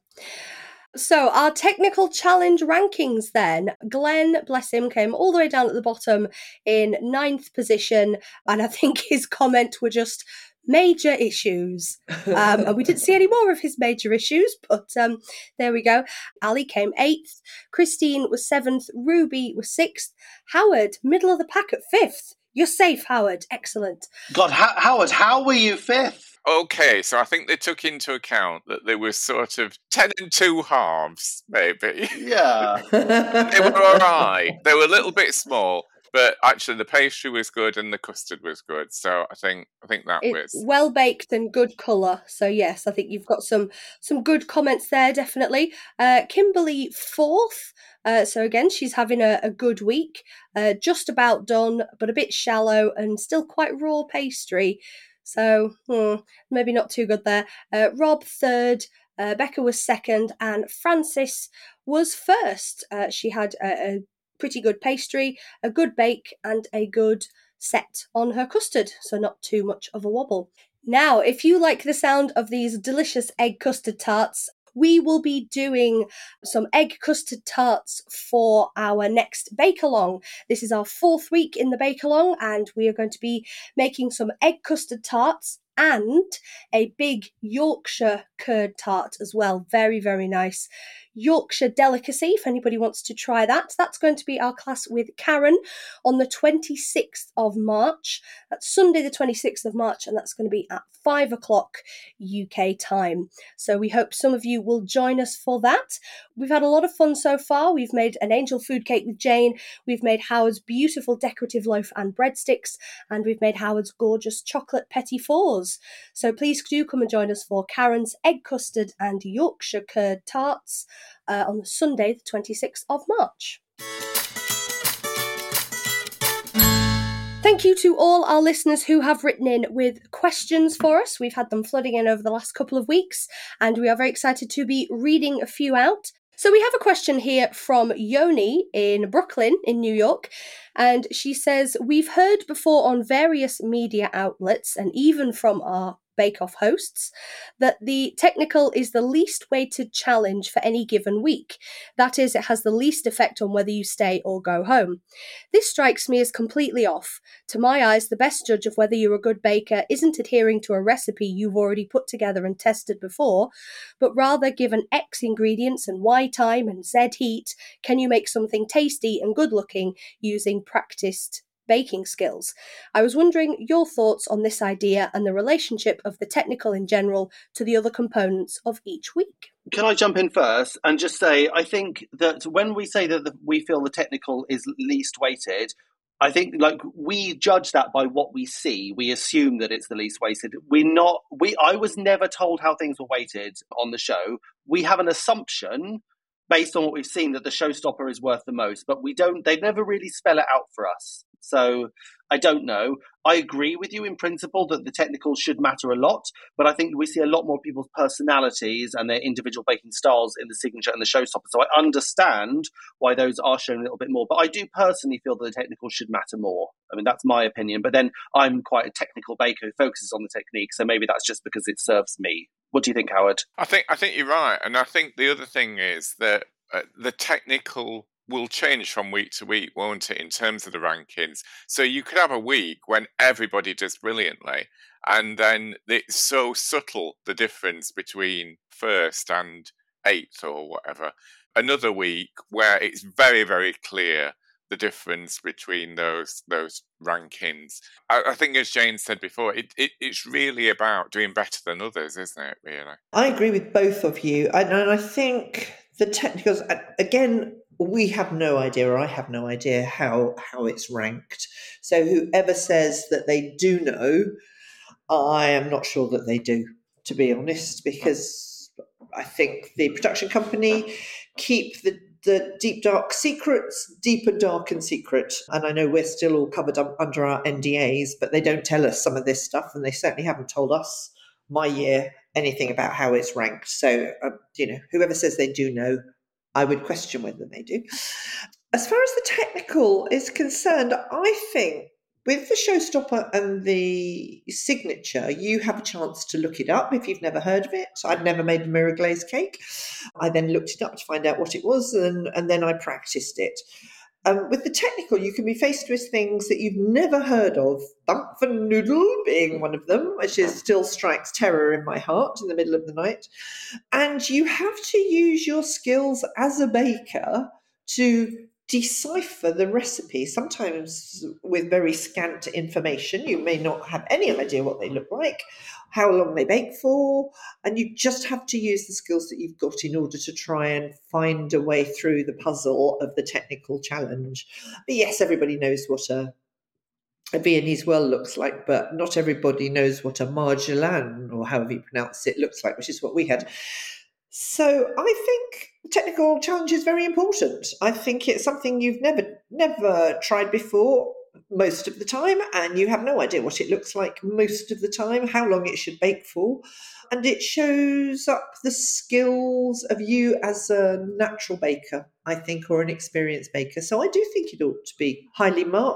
So our technical challenge rankings then, Glenn, bless him, came all the way down at the bottom in ninth position, and I think his comment were just major issues. Um, and we didn't see any more of his major issues, but um, there we go. Ali came eighth, Christine was seventh, Ruby was sixth, Howard, middle of the pack at fifth. You're safe, Howard. Excellent. God, Ho- Howard, how were you fifth? Okay, so I think they took into account that there was sort of ten and two halves, maybe. Yeah. They were all right. They were a little bit small, but actually the pastry was good and the custard was good. So I think I think that It's was well baked and good colour. So yes, I think you've got some some good comments there, definitely. Uh, Kimberly fourth. Uh, so again, she's having a, a good week. Uh, just about done, but a bit shallow and still quite raw pastry. So hmm, maybe not too good there. Uh, Rob third. Uh, Becca was second, and Frances was first. Uh, she had a, a pretty good pastry, a good bake, and a good set on her custard, so not too much of a wobble. Now, if you like the sound of these delicious egg custard tarts, we will be doing some egg custard tarts for our next bake-along. This is our fourth week in the bake-along, and we are going to be making some egg custard tarts and a big Yorkshire curd tart as well. Very, very nice Yorkshire delicacy, if anybody wants to try that. That's going to be our class with Karen on the twenty-sixth of March. That's Sunday the twenty-sixth of March, and that's going to be at five o'clock U K time. So we hope some of you will join us for that. We've had a lot of fun so far. We've made an angel food cake with Jane. We've made Howard's beautiful decorative loaf and breadsticks, and we've made Howard's gorgeous chocolate petit fours. So please do come and join us for Karen's egg custard and Yorkshire curd tarts uh, on Sunday the twenty-sixth of March. Thank you to all our listeners who have written in with questions for us. We've had them flooding in over the last couple of weeks, and we are very excited to be reading a few out. So we have a question here from Yoni in Brooklyn, in New York, and she says, we've heard before on various media outlets and even from our Bake Off hosts that the technical is the least weighted challenge for any given week. That is, it has the least effect on whether you stay or go home. This strikes me as completely off. To my eyes, the best judge of whether you're a good baker isn't adhering to a recipe you've already put together and tested before, but rather given X ingredients and Y time and Z heat, can you make something tasty and good looking using practiced baking skills. I was wondering your thoughts on this idea and the relationship of the technical in general to the other components of each week. Can I jump in first and just say, I think that when we say that the, we feel the technical is least weighted, I think like we judge that by what we see. We assume that it's the least weighted. We're not, we, I was never told how things were weighted on the show. We have an assumption based on what we've seen that the showstopper is worth the most, but we don't, they never really spell it out for us. So I don't know. I agree with you in principle that the technical should matter a lot, but I think we see a lot more people's personalities and their individual baking styles in the signature and the showstopper. So I understand why those are shown a little bit more, but I do personally feel that the technical should matter more. I mean, that's my opinion, but then I'm quite a technical baker who focuses on the technique, so maybe that's just because it serves me. What do you think, Howard? I think I think you're right, and I think the other thing is that uh, the technical will change from week to week, won't it, in terms of the rankings? So you could have a week when everybody does brilliantly, and then it's so subtle, the difference between first and eighth or whatever. Another week where it's very, very clear the difference between those those rankings. I, I think, as Jane said before, it, it it's really about doing better than others, isn't it, really? I agree with both of you. And, and I think the technicals, again, we have no idea, or I have no idea how, how it's ranked. So whoever says that they do know, I am not sure that they do, to be honest, because I think the production company keep the, the deep, dark secrets deep and dark and secret. And I know we're still all covered up under our N D As, but they don't tell us some of this stuff, and they certainly haven't told us, my year, anything about how it's ranked. So, uh, you know, whoever says they do know, I would question whether they do. As far as the technical is concerned, I think with the showstopper and the signature, you have a chance to look it up if you've never heard of it. So I'd never made a mirror glaze cake. I then looked it up to find out what it was, and, and then I practiced it. Um, with the technical, you can be faced with things that you've never heard of, Dampfnudeln being one of them, which is still strikes terror in my heart in the middle of the night. And you have to use your skills as a baker to decipher the recipe, sometimes with very scant information. You may not have any idea what they look like, how long they bake for, and you just have to use the skills that you've got in order to try and find a way through the puzzle of the technical challenge. But yes, everybody knows what a, a Viennese well looks like, but not everybody knows what a marjolaine, or however you pronounce it, looks like, which is what we had. So I think technical challenge is very important. I think it's something you've never never tried before most of the time, and you have no idea what it looks like most of the time, how long it should bake for, and it shows up the skills of you as a natural baker, I think, or an experienced baker. So I do think it ought to be highly marked.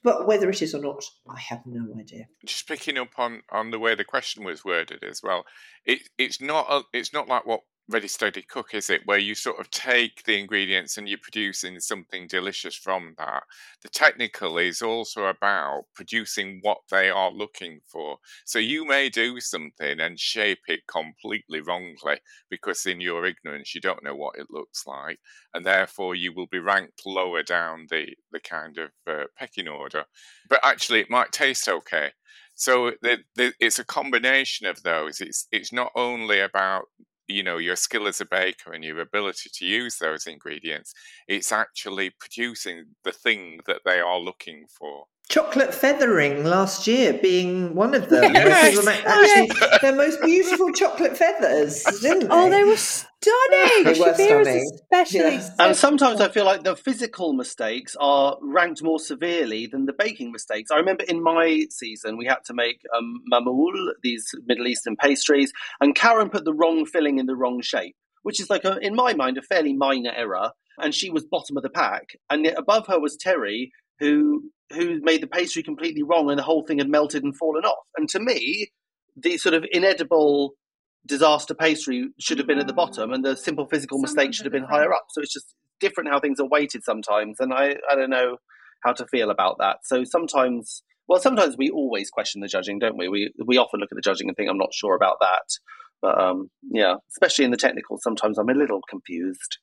But whether it is or not, I have no idea. Just picking up on, on the way the question was worded as well, it it's not a, it's not like what Ready Steady Cook, is it, where you sort of take the ingredients and you're producing something delicious from that. The technical is also about producing what they are looking for. So you may do something and shape it completely wrongly because in your ignorance you don't know what it looks like, and therefore you will be ranked lower down the, the kind of uh, pecking order. But actually it might taste okay. So the, the, it's a combination of those. It's it's not only about, you know, your skill as a baker and your ability to use those ingredients. It's actually producing the thing that they are looking for. Chocolate feathering last year being one of them. Yes. People make actually their most beautiful chocolate feathers, didn't they? Oh, they were stunning. They were Shabira's stunning. especially. Yes. And sometimes I feel like the physical mistakes are ranked more severely than the baking mistakes. I remember in my season, we had to make um, mamoul, these Middle Eastern pastries, and Karen put the wrong filling in the wrong shape, which is like, a, in my mind, a fairly minor error. And she was bottom of the pack. And yet above her was Terry, who who made the pastry completely wrong, and the whole thing had melted and fallen off. And to me, the sort of inedible disaster pastry should have been at the bottom, and the simple physical mistake should have been higher up. So it's just different how things are weighted sometimes, and I, I don't know how to feel about that. So sometimes, well, sometimes we always question the judging, don't we? We we often look at the judging and think, I'm not sure about that. But um, yeah, especially in the technical, sometimes I'm a little confused.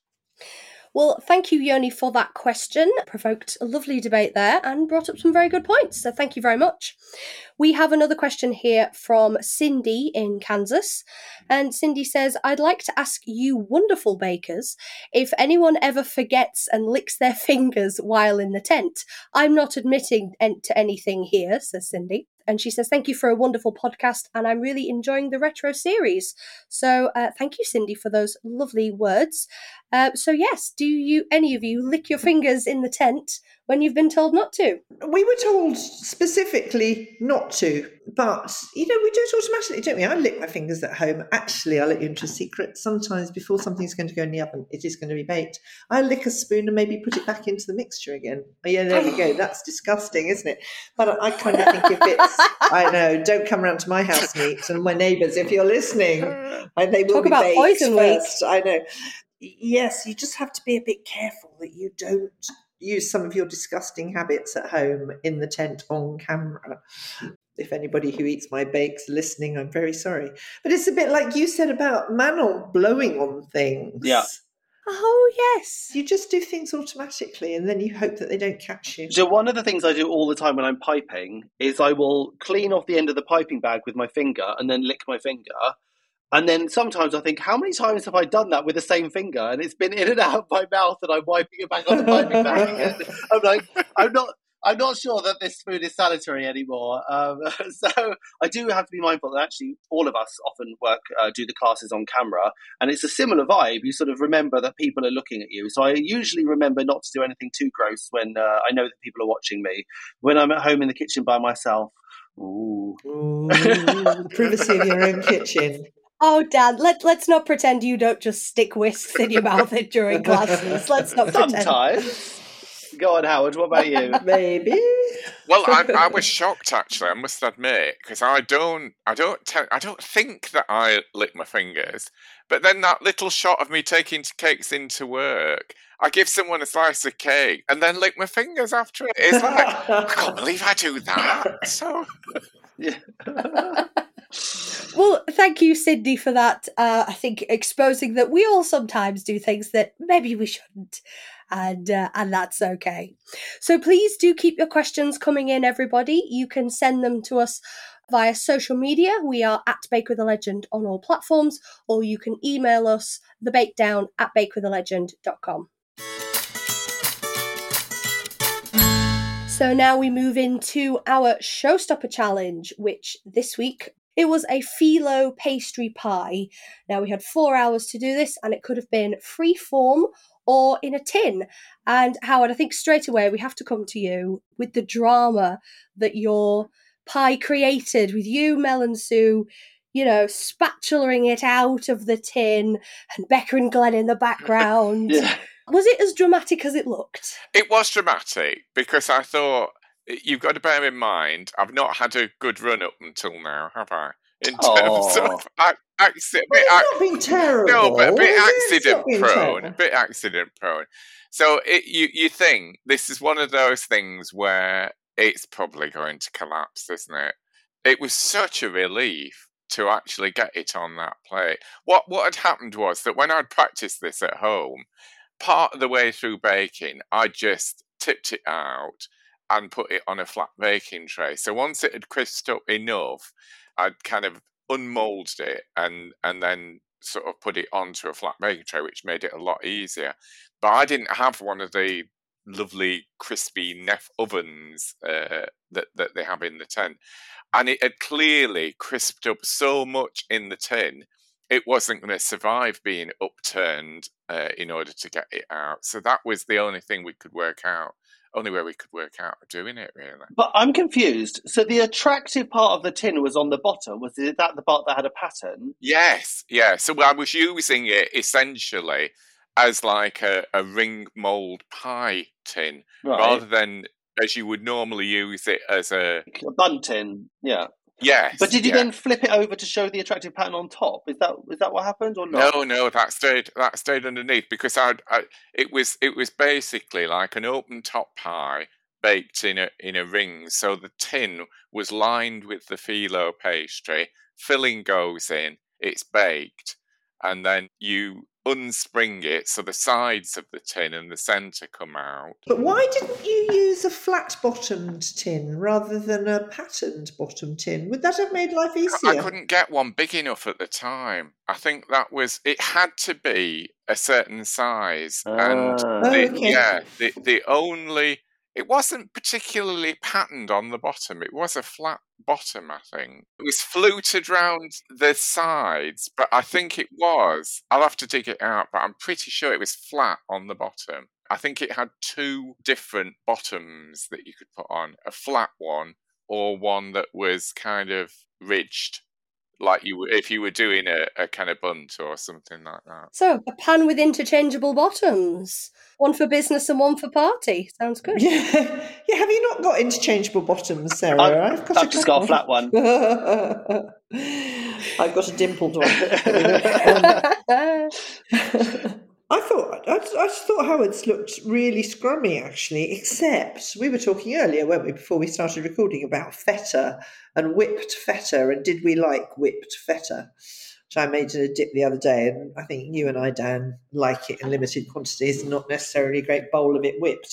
Well, thank you, Yoni, for that question. Provoked a lovely debate there and brought up some very good points. So thank you very much. We have another question here from Cindy in Kansas. And Cindy says, I'd like to ask you wonderful bakers if anyone ever forgets and licks their fingers while in the tent. I'm not admitting to anything here, says Cindy. And she says, thank you for a wonderful podcast, and I'm really enjoying the retro series. So uh, thank you, Cindy, for those lovely words. Uh, so yes, do you, any of you, lick your fingers in the tent when you've been told not to? We were told specifically not to, but, you know, we do it automatically, don't we? I lick my fingers at home. Actually, I'll let you into a secret. Sometimes before something's going to go in the oven, it is going to be baked, I lick a spoon and maybe put it back into the mixture again. Oh, yeah, there we go. That's disgusting, isn't it? But I kind of think if it's, I know, don't come round to my house meat, and my neighbours, if you're listening, and they will Talk be about baked poison first. I know. Yes, you just have to be a bit careful that you don't use some of your disgusting habits at home in the tent on camera. If anybody who eats my bakes listening, I'm very sorry. But it's a bit like you said about Manon blowing on things. Yeah. Oh, yes. You just do things automatically, and then you hope that they don't catch you. So one of the things I do all the time when I'm piping is I will clean off the end of the piping bag with my finger and then lick my finger. And then sometimes I think, how many times have I done that with the same finger? And it's been in and out of my mouth, and I'm wiping it back on the piping bag again. I'm like, I'm not, I'm not sure that this food is sanitary anymore. Um, so I do have to be mindful that actually all of us often work, uh, do the classes on camera, and it's a similar vibe. You sort of remember that people are looking at you. So I usually remember not to do anything too gross when uh, I know that people are watching me. When I'm at home in the kitchen by myself, ooh, Ooh, the privacy of your own kitchen. Oh, Dad, let, let's not pretend you don't just stick whisks in your mouth during classes. Let's not pretend. Sometimes. Go on, Howard, what about you? Maybe. Well, I, I was shocked, actually, I must admit, because I don't, I don't, te- I don't think that I lick my fingers. But then that little shot of me taking cakes into work, I give someone a slice of cake and then lick my fingers after it. It's like, I can't believe I do that. So, Yeah. Well, thank you, Cindy, for that. Uh, I think exposing that we all sometimes do things that maybe we shouldn't, and uh, and that's okay. So please do keep your questions coming in, everybody. You can send them to us via social media. We are at Bake with a Legend on all platforms, or you can email us, thebakedown at bakewithalegend dot com. So now we move into our Showstopper Challenge, which this week, it was a phyllo pastry pie. Now, we had four hours to do this, and it could have been free form or in a tin. And Howard, I think straight away we have to come to you with the drama that your pie created, with you, Mel and Sue, you know, spatulaing it out of the tin, and Becca and Glenn in the background. Yeah. Was it as dramatic as it looked? it was dramatic because I thought you've got to bear in mind, I've not had a good run up until now, have I? In terms Aww. of accident, well, it's not been terrible. No, but a bit It's accident prone, terrible. a bit accident prone. So it, you you think this is one of those things where it's probably going to collapse, isn't it? It was such a relief to actually get it on that plate. What what had happened was that when I'd practiced this at home, part of the way through baking, I just tipped it out and put it on a flat baking tray. So once it had crisped up enough, I'd kind of unmolded it and and then sort of put it onto a flat baking tray, which made it a lot easier. But I didn't have one of the lovely crispy Neff ovens uh, that, that they have in the tent. And it had clearly crisped up so much in the tin, it wasn't going to survive being upturned uh, in order to get it out. So that was the only thing we could work out. Only way we could work out doing it, really. But I'm confused. So the attractive part of the tin was on the bottom. Was it that the part that had a pattern? Yes, yeah. So I was using it essentially as like a, a ring mould pie tin, right. rather than as you would normally use it as a... a bun tin, yeah. Yes. But did you yeah. then flip it over to show the attractive pattern on top? Is that is that what happened or not? No, no, that stayed that stayed underneath because I'd, I it was it was basically like an open top pie baked in a in a ring. So the tin was lined with the phyllo pastry, filling goes in, it's baked, and then you unspring it so the sides of the tin and the centre come out. But why didn't you use a flat-bottomed tin rather than a patterned bottom tin? Would that have made life easier? I couldn't get one big enough at the time. I think that was, it had to be a certain size. Ah. And Oh, the, okay. yeah, the, the only, it wasn't particularly patterned on the bottom. It was a flat bottom, I think. It was fluted round the sides, but I think it was, I'll have to dig it out, but I'm pretty sure it was flat on the bottom. I think it had two different bottoms that you could put on, a flat one or one that was kind of ridged, like you would if you were doing a, a kind of bunt or something like that. So, a pan with interchangeable bottoms. One for business and one for party. Sounds good. Yeah, yeah. Have you not got interchangeable bottoms, Sarah? I've, I've got I've a just got a flat couple. one. I've got a dimpled one. um, I thought I, I just thought Howard's looked really scrummy, actually. Except we were talking earlier, weren't we, before we started recording, about feta and whipped feta, and did we like whipped feta? Which I made in a dip the other day, and I think you and I, Dan, like it in limited quantities, and not necessarily a great bowl of it whipped.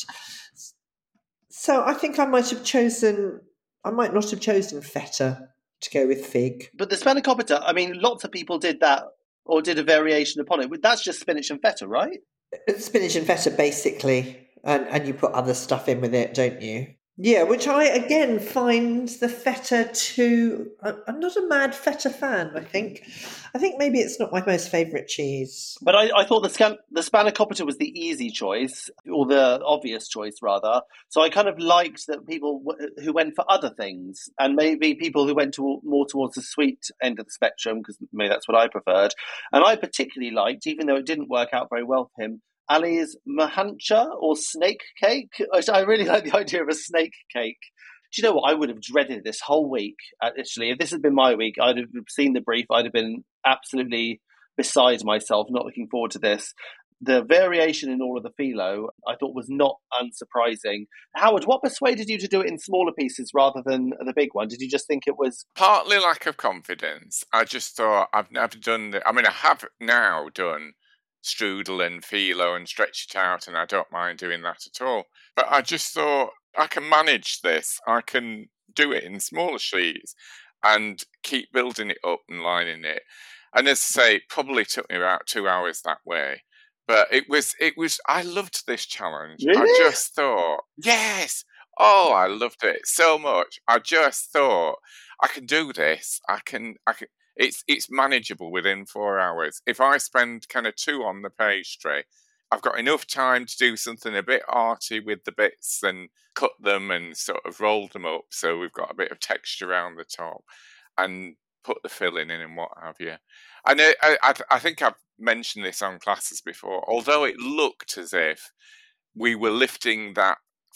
So I think I might have chosen, I might not have chosen feta to go with fig. But the spanakopita, I mean, lots of people did that or did a variation upon it. That's just spinach and feta, right? It's spinach and feta, basically, and, and you put other stuff in with it, don't you? Yeah, which I, again, find the feta too... I'm not a mad feta fan, I think. I think maybe it's not my most favourite cheese. But I, I thought the, scan, the spanakopita was the easy choice, or the obvious choice, rather. So I kind of liked that people w- who went for other things, and maybe people who went to, more towards the sweet end of the spectrum, because maybe that's what I preferred. And I particularly liked, even though it didn't work out very well for him, Ali's mahancha, or snake cake. I really like the idea of a snake cake. Do you know what? I would have dreaded this whole week, actually. If this had been my week, I'd have seen the brief. I'd have been absolutely beside myself, not looking forward to this. The variation in all of the phyllo, I thought, was not unsurprising. Howard, what persuaded you to do it in smaller pieces rather than the big one? Did you just think it was... Partly lack of confidence. I just thought, I've never done... The, I mean, I have now done strudel and phyllo and stretch it out, and I don't mind doing that at all. But I just thought, I can manage this. I can do it in smaller sheets and keep building it up and lining it. And as I say, it probably took me about two hours that way. But it was, it was, I loved this challenge. Really? I just thought, yes. Oh, I loved it so much. I just thought, I can do this. I can, I can, it's, it's manageable within four hours. If I spend kind of two on the pastry, I've got enough time to do something a bit arty with the bits and cut them and sort of roll them up so we've got a bit of texture around the top and put the filling in and what have you. And I, I, I think I've mentioned this on classes before, although it looked as if we were lifting that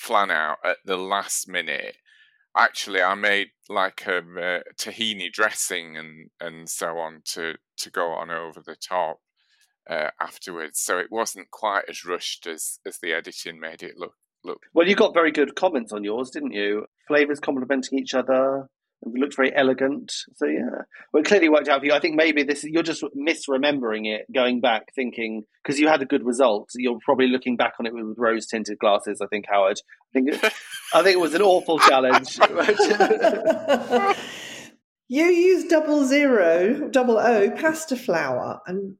flan out at the last minute. Actually, I made like a uh, tahini dressing and, and so on to, to go on over the top uh, afterwards. So it wasn't quite as rushed as, as the editing made it look. look. Well, you got very good comments on yours, didn't you? Flavours complementing each other. It looked very elegant. So, yeah. Well, it clearly worked out for you. I think maybe this you're just misremembering it, going back, thinking, because you had a good result. You're probably looking back on it with rose-tinted glasses, I think, Howard. I think it, I think it was an awful challenge. You used double zero, double O pasta flour, and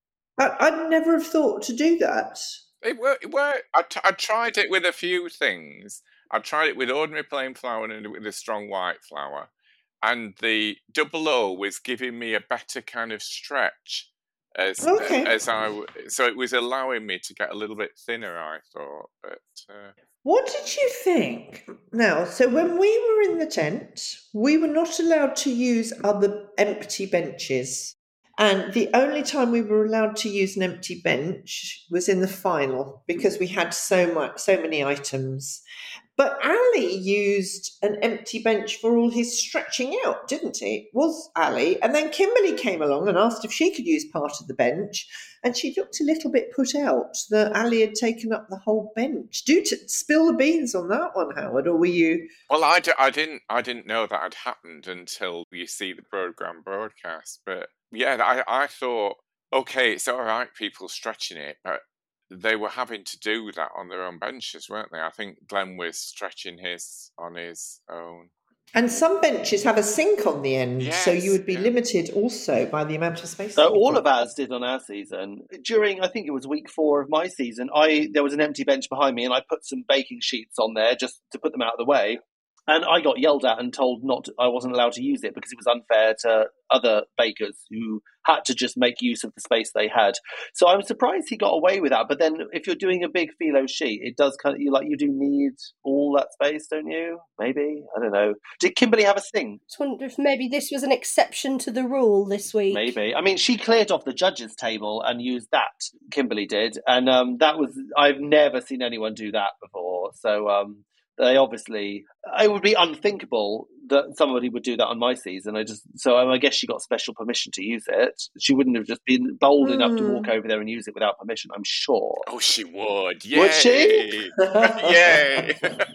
I, I'd never have thought to do that. It worked. It worked. I, t- I tried it with a few things. I tried it with ordinary plain flour and with a strong white flour. And the double O was giving me a better kind of stretch as okay. as I so it was allowing me to get a little bit thinner, I thought. But uh... what did you think? Now, so when we were in the tent, we were not allowed to use other empty benches. And the only time we were allowed to use an empty bench was in the final because we had so much, so many items. But Ali used an empty bench for all his stretching out, didn't he? Was Ali? And then Kimberly came along and asked if she could use part of the bench, and she looked a little bit put out that Ali had taken up the whole bench. Do t- spill the beans on that one, Howard, or were you? Well, I, d- I didn't I didn't know that had happened until you see the programme broadcast. But yeah, I, I thought, okay, it's all right, people stretching it, but they were having to do that on their own benches, weren't they? I think Glenn was stretching his on his own. And some benches have a sink on the end, yes, so you would be yeah. limited also by the amount of space. So all of ours did on our season. During, I think it was week four of my season, I there was an empty bench behind me and I put some baking sheets on there just to put them out of the way. And I got yelled at and told not to, I wasn't allowed to use it because it was unfair to other bakers who had to just make use of the space they had. So I'm surprised he got away with that. But then if you're doing a big phyllo sheet, it does kind of, you like you do need all that space, don't you? Maybe. I don't know. Did Kimberly have a sink? I just wonder if maybe this was an exception to the rule this week. Maybe. I mean, she cleared off the judges' table and used that. Kimberly did. And um, that was, I've never seen anyone do that before. So, um, they obviously, it would be unthinkable that somebody would do that on my season. I just, so I guess she got special permission to use it. She wouldn't have just been bold mm. enough to walk over there and use it without permission, I'm sure. Oh, she would. Yay. Would she? Yay.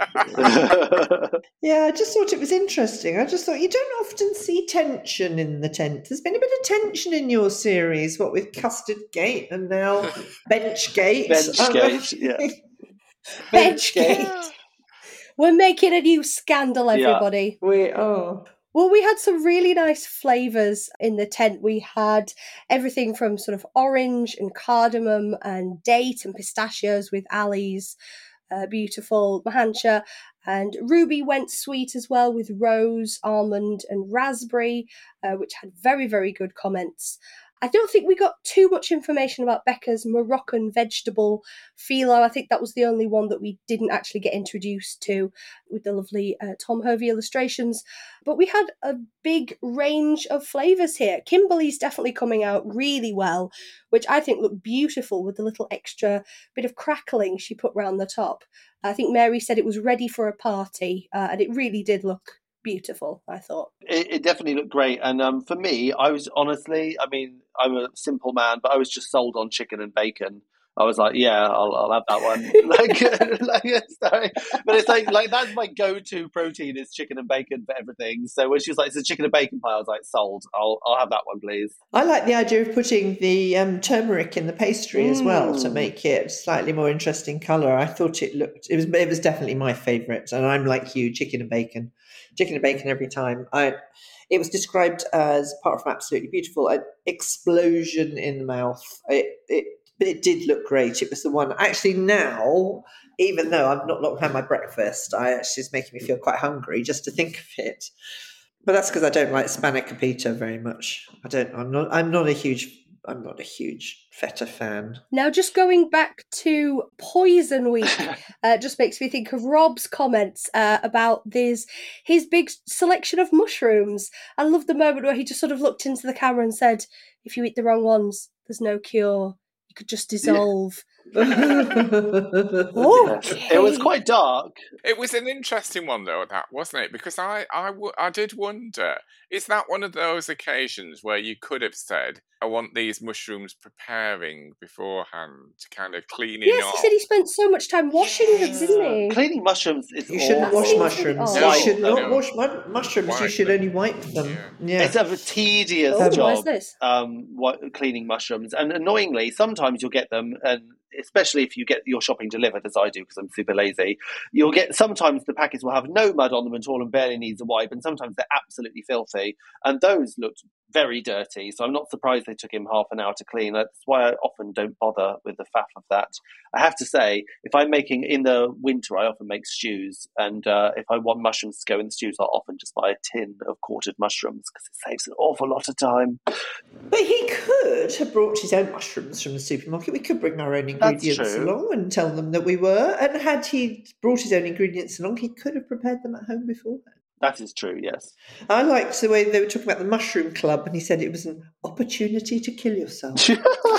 Yeah, I just thought it was interesting. I just thought you don't often see tension in the tent. There's been a bit of tension in your series, what with Custard Gate and now Bench Gate. Bench Gate, yeah. Bench Gate. We're making a new scandal, everybody. Yeah, we are. Well, we had some really nice flavours in the tent. We had everything from sort of orange and cardamom and date and pistachios with Ali's uh, beautiful mahancha. And Ruby went sweet as well with rose, almond and raspberry, uh, which had very, very good comments. I don't think we got too much information about Becca's Moroccan vegetable phyllo. I think that was the only one that we didn't actually get introduced to with the lovely uh, Tom Hovey illustrations. But we had a big range of flavours here. Kimberly's definitely coming out really well, which I think looked beautiful with the little extra bit of crackling she put round the top. I think Mary said it was ready for a party, uh, and it really did look beautiful, I thought. It, it definitely looked great. And um, for me, I was honestly, I mean, I'm a simple man, but I was just sold on chicken and bacon. I was like, yeah, I'll, I'll have that one. like, like, sorry. But it's like, like that's my go-to protein is chicken and bacon for everything. So when she was like, it's a chicken and bacon pie, I was like, sold. I'll, I'll have that one, please. I like the idea of putting the um, turmeric in the pastry mm. as well to make it slightly more interesting colour. I thought it looked, it was, it was definitely my favourite. And I'm like you, chicken and bacon, chicken and bacon every time. I. It was described as, apart from absolutely beautiful, an explosion in the mouth. It, it, but it did look great. It was the one, actually now, even though I've not long had my breakfast, I actually it's making me feel quite hungry just to think of it. But that's because I don't like spanakopita very much. I don't, I'm not, I'm not a huge, I'm not a huge feta fan. Now, just going back to Poison Week, uh, just makes me think of Rob's comments uh, about this, his big selection of mushrooms. I love the moment where he just sort of looked into the camera and said, if you eat the wrong ones, there's no cure. You could just dissolve. Okay. It was quite dark. It was an interesting one, though, that, wasn't it? Because I, I, w- I did wonder, is that one of those occasions where you could have said, I want these mushrooms preparing beforehand, kind of cleaning Yes, off? he said he spent so much time washing them, didn't he? Cleaning mushrooms is You shouldn't awful. wash Seems mushrooms. really odd. You should No, not no. wash mu- mushrooms. You Wipe should them. only wipe them. Yeah. Yeah. It's a tedious Oh, what's job, this? um, what, cleaning mushrooms. And annoyingly, sometimes you'll get them, and especially if you get your shopping delivered, as I do, because I'm super lazy, you'll get, sometimes the packets will have no mud on them at all and barely needs a wipe, and sometimes they're absolutely filthy. And those looked very dirty, so I'm not surprised they took him half an hour to clean. That's why I often don't bother with the faff of that. I have to say, if I'm making, in the winter, I often make stews, and uh, if I want mushrooms to go in the stews, I'll often just buy a tin of quartered mushrooms, because it saves an awful lot of time. But he could have brought his own mushrooms from the supermarket. We could bring our own ingredients true. along and tell them that we were. And had he brought his own ingredients along, he could have prepared them at home beforehand. That is true, yes. I liked the way they were talking about the mushroom club, and he said it was an opportunity to kill yourself.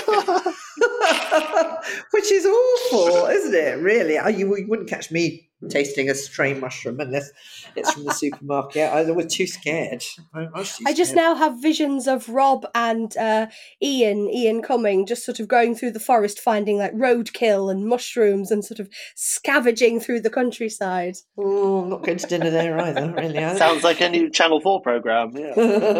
Which is awful, isn't it? Really, I, you, you wouldn't catch me tasting a stray mushroom unless it's from the supermarket. I was too scared. I, I, was too I just scared. now have visions of Rob and uh, Ian, Ian Cumming, just sort of going through the forest, finding like roadkill and mushrooms and sort of scavenging through the countryside. Oh, I'm not going to dinner there either, really. I- Sounds like a new Channel four programme, yeah.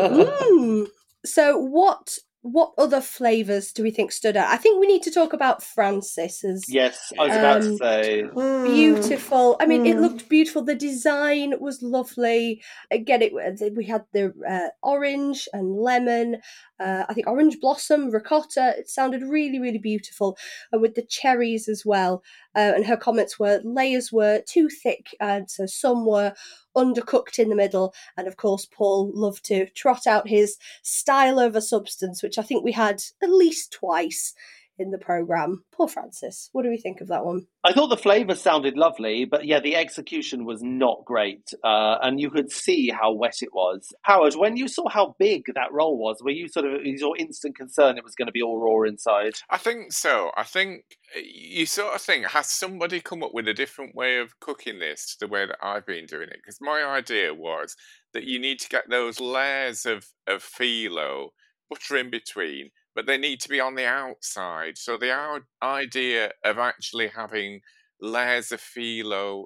Mm. So what what other flavours do we think stood out? I think we need to talk about Francis's. Yes, I was about to Um, say. Beautiful. I mean, it Mm. looked beautiful. The design was lovely. Again, it we had the uh, orange and lemon. Uh, I think orange blossom, ricotta. It sounded really, really beautiful, and with the cherries as well. Uh, and her comments were layers were too thick, and so some were undercooked in the middle. And of course, Paul loved to trot out his style over substance, which I think we had at least twice in the programme. Poor Francis. What do we think of that one? I thought the flavour sounded lovely, but yeah, the execution was not great. Uh, and you could see how wet it was. Howard, when you saw how big that roll was, were you sort of, was your instant concern it was going to be all raw inside? I think so. I think you sort of think, has somebody come up with a different way of cooking this to the way that I've been doing it? Because my idea was that you need to get those layers of, of phyllo, butter in between, but they need to be on the outside. So the our idea of actually having layers of phyllo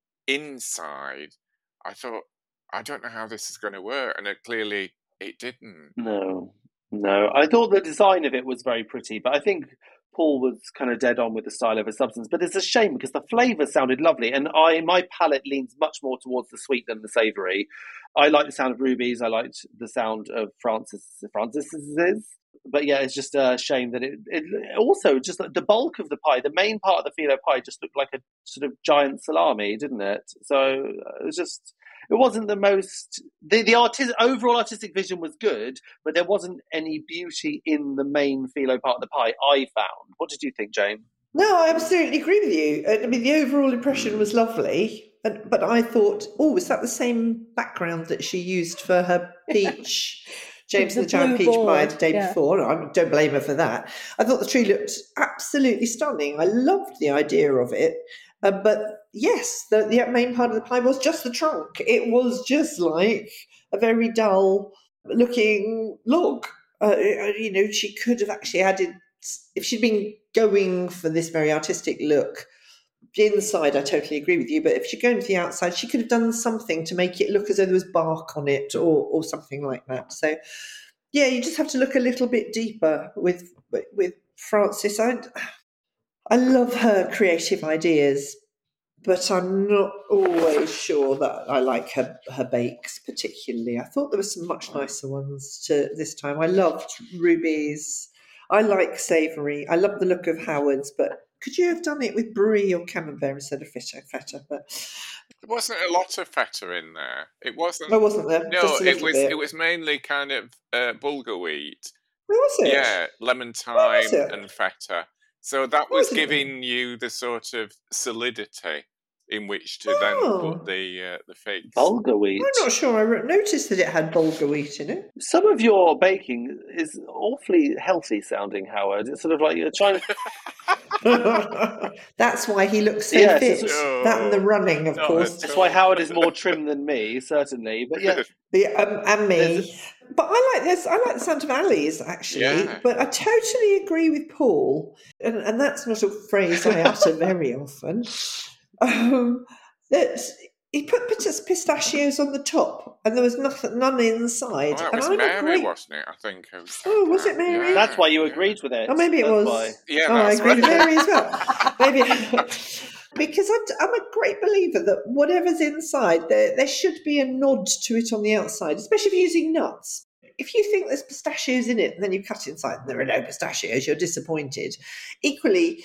inside, I thought, I don't know how this is going to work. And it, clearly it didn't. No, no. I thought the design of it was very pretty, but I think Paul was kind of dead on with the style over substance. But it's a shame because the flavour sounded lovely, and I my palate leans much more towards the sweet than the savoury. I like the sound of rubies. I liked the sound of Francis Francis's. But yeah, it's just a shame that it, it also just the bulk of the pie, the main part of the phyllo pie, just looked like a sort of giant salami, didn't it? So it was just, it wasn't the most, the, the artis, overall artistic vision was good, but there wasn't any beauty in the main phyllo part of the pie, I found. What did you think, Jane? No, I absolutely agree with you. I mean, the overall impression was lovely, and, but I thought, oh, is that the same background that she used for her peach? James The and the Giant blue Peach Pie board, the day yeah. before. I don't blame her for that. I thought the tree looked absolutely stunning. I loved the idea of it. Uh, but yes, the, the main part of the pie was just the trunk. It was just like a very dull looking log. Uh, you know, she could have actually added, if she'd been going for this very artistic look, the inside, I totally agree with you, but if she'd gone to the outside, she could have done something to make it look as though there was bark on it or, or something like that. So, yeah, you just have to look a little bit deeper with with Francis. I, I love her creative ideas, but I'm not always sure that I like her, her bakes particularly. I thought there were some much nicer ones to this time. I loved rubies. I like savoury. I love the look of Howard's, but could you have done it with brie or camembert instead of feta? feta? But There wasn't a lot of feta in there. It wasn't. I wasn't there. No, just a it little was. bit. It was mainly kind of uh, bulgur wheat. Where was it? Yeah, lemon was thyme it? and feta. So that Where was was it? giving you the sort of solidity in which to then Oh. put the uh, the figs. Bulgur wheat. I'm not sure I re- noticed that it had bulgur wheat in it. Some of your baking is awfully healthy sounding, Howard. It's sort of like you're trying to... That's why he looks so Yes, fit. it's- That and the running, of Not course. at That's why Howard is more trim than me, certainly. But yeah, Yeah, um, and me. There's But I like this. I like the sound of Ali's, actually. Yeah. But I totally agree with Paul. And, and that's not a phrase I utter very often. Um, that he put pit- pistachios on the top and there was nothing, none inside. Oh, that and was I'm Mary, a great... wasn't it? I think. Who said Oh, was that. it Mary? Yeah, that's why you yeah. agreed with it. Oh, maybe it That's was. why. Yeah, oh, I that's agree with right. Mary as well. Maybe because I'm, I'm a great believer that whatever's inside, there there should be a nod to it on the outside, especially if you're using nuts. If you think there's pistachios in it and then you cut inside and there are no pistachios, you're disappointed. Equally,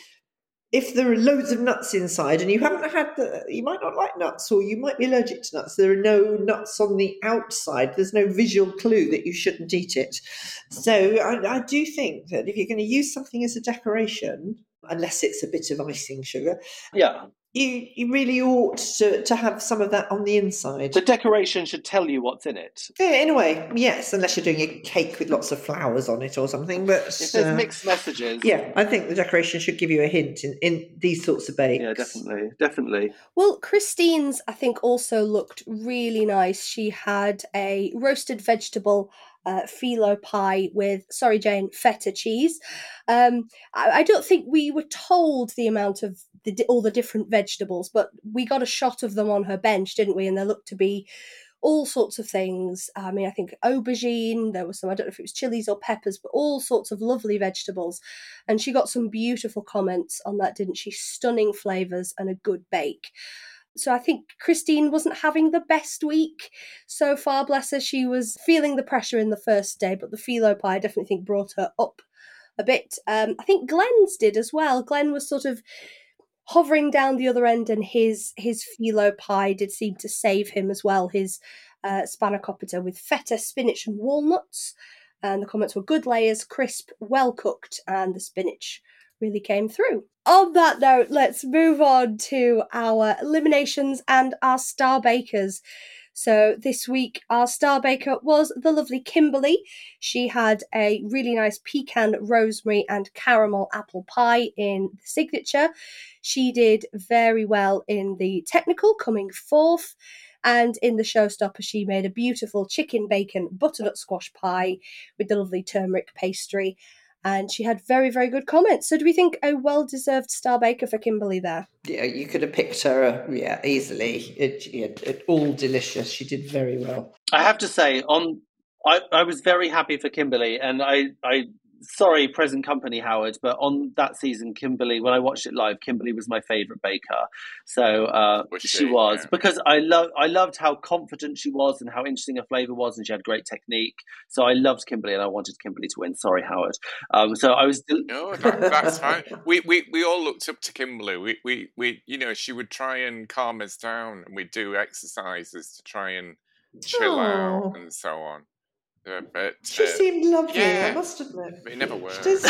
if there are loads of nuts inside and you haven't had the, you might not like nuts or you might be allergic to nuts, there are no nuts on the outside, there's no visual clue that you shouldn't eat it. So I, I do think that if you're going to use something as a decoration, unless it's a bit of icing sugar, Yeah. you, you really ought to, to have some of that on the inside. The decoration should tell you what's in it. Yeah, in a way, yes, unless you're doing a cake with lots of flowers on it or something. But If there's uh, mixed messages. yeah, I think the decoration should give you a hint in, in these sorts of bakes. Yeah, definitely. Definitely. Well, Christine's, I think, also looked really nice. She had a roasted vegetable uh, phyllo pie with, sorry, Jane, feta cheese. Um, I, I don't think we were told the amount of the, all the different vegetables, but we got a shot of them on her bench, didn't we? And there looked to be all sorts of things. I mean, I think aubergine, there was some, I don't know if it was chilies or peppers, but all sorts of lovely vegetables. And she got some beautiful comments on that, didn't she? Stunning flavours and a good bake. So I think Christine wasn't having the best week so far, bless her. She was feeling the pressure in the first day, but the phyllo pie I definitely think brought her up a bit. Um, I think Glenn's did as well. Glenn was sort of hovering down the other end, and his his phyllo pie did seem to save him as well. His uh, spanakopita with feta, spinach and walnuts. And the comments were good layers, crisp, well cooked, and the spinach really came through. On that note, let's move on to our eliminations and our star bakers. So this week, our star baker was the lovely Kimberly. She had a really nice pecan, rosemary and caramel apple pie in the signature. She did very well in the technical, coming fourth. And in the showstopper, she made a beautiful chicken bacon butternut squash pie with the lovely turmeric pastry. And she had very, very good comments. So do we think a well-deserved star baker for Kimberly there? Yeah, you could have picked her, uh, yeah, easily. It, it, it, all delicious. She did very well. I have to say, on I, I was very happy for Kimberly, and I, I sorry, present company, Howard, but on that season, Kimberly, when I watched it live, Kimberly was my favourite baker. So uh, Was she, she? was Yeah. because I love I loved how confident she was and how interesting her flavour was, and she had great technique. So I loved Kimberly, and I wanted Kimberly to win. Sorry, Howard. Um, so I was. Del- No, that, that's fine. We, we we all looked up to Kimberly. We, we we you know, she would try and calm us down, and we'd do exercises to try and chill out Oh. and so on. Uh, but She uh, seemed lovely, yeah. I must admit. but it never worked. She does-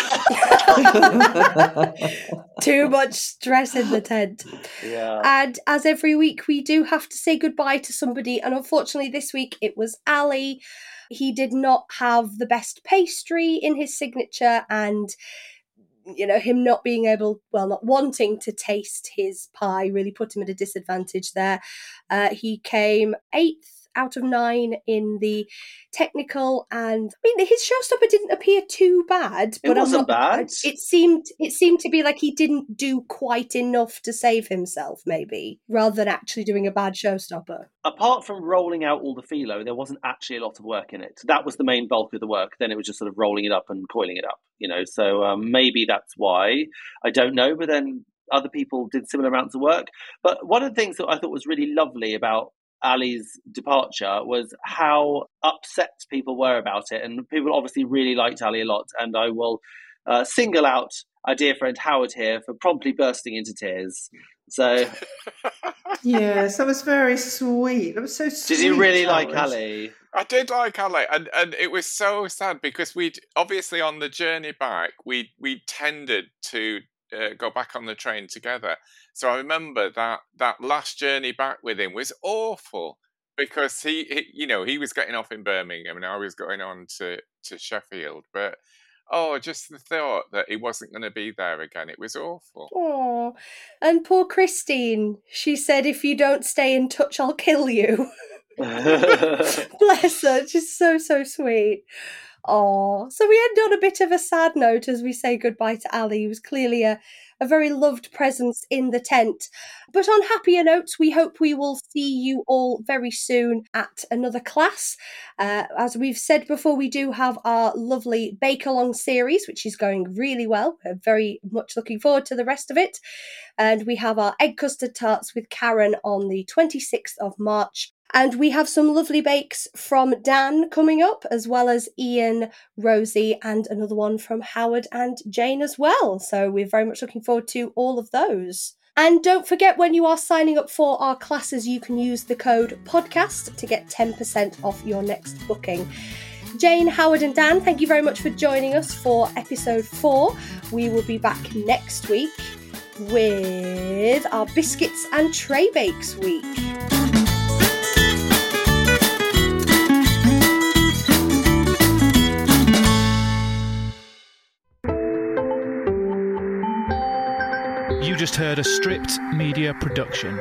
Too much stress in the tent. yeah. And as every week, we do have to say goodbye to somebody. And unfortunately, this week it was Ali. He did not have the best pastry in his signature, and you know, him not being able, well, not wanting to taste his pie really put him at a disadvantage there. Uh, he came eighth out of nine in the technical, and I mean, his showstopper didn't appear too bad. It But I'm wasn't not- bad. It seemed it seemed to be like he didn't do quite enough to save himself, maybe, rather than actually doing a bad showstopper. Apart from rolling out all the phyllo, there wasn't actually a lot of work in it. That was the main bulk of the work. Then it was just sort of rolling it up and coiling it up, you know. So um, maybe that's why. I don't know. But then other people did similar amounts of work. But one of the things that I thought was really lovely about Ali's departure was how upset people were about it. And people obviously really liked Ali a lot. And I will uh, single out our dear friend Howard here for promptly bursting into tears. So yes, that was very sweet. That was so sweet. did you really like Howard. Ali? I did like Ali, and, and it was so sad because we'd obviously on the journey back we we tended to uh, go back on the train together. So I remember that that last journey back with him was awful because he, he you know, he was getting off in Birmingham and I was going on to, to Sheffield. But, oh, just the thought that he wasn't going to be there again, it was awful. Oh, and poor Christine, she said, if you don't stay in touch, I'll kill you. Bless her, just so, so sweet. Oh, so we end on a bit of a sad note as we say goodbye to Ali, who was clearly a, a very loved presence in the tent. But on happier notes, we hope we will see you all very soon at another class. Uh, as we've said before, we do have our lovely Bake Along series, which is going really well. We're very much looking forward to the rest of it. And we have our egg custard tarts with Karen on the twenty-sixth of March. And we have some lovely bakes from Dan coming up, as well as Ian, Rosie, and another one from Howard and Jane as well. So we're very much looking forward to all of those. And don't forget, when you are signing up for our classes, you can use the code podcast to get ten percent off your next booking. Jane, Howard and Dan, thank you very much for joining us for episode four. We will be back next week with our Biscuits and Tray Bakes week. You just heard a Stripped Media production.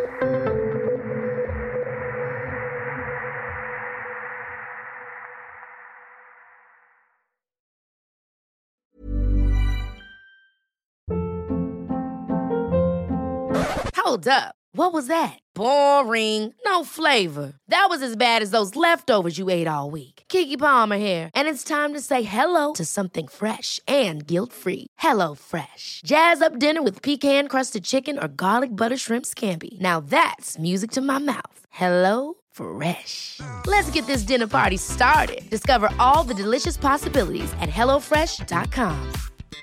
Hold up. What was that? Boring. No flavor. That was as bad as those leftovers you ate all week. Keke Palmer here. And it's time to say hello to something fresh and guilt-free. Hello Fresh. Jazz up dinner with pecan-crusted chicken or garlic butter shrimp scampi. Now that's music to my mouth. Hello Fresh. Let's get this dinner party started. Discover all the delicious possibilities at hello fresh dot com.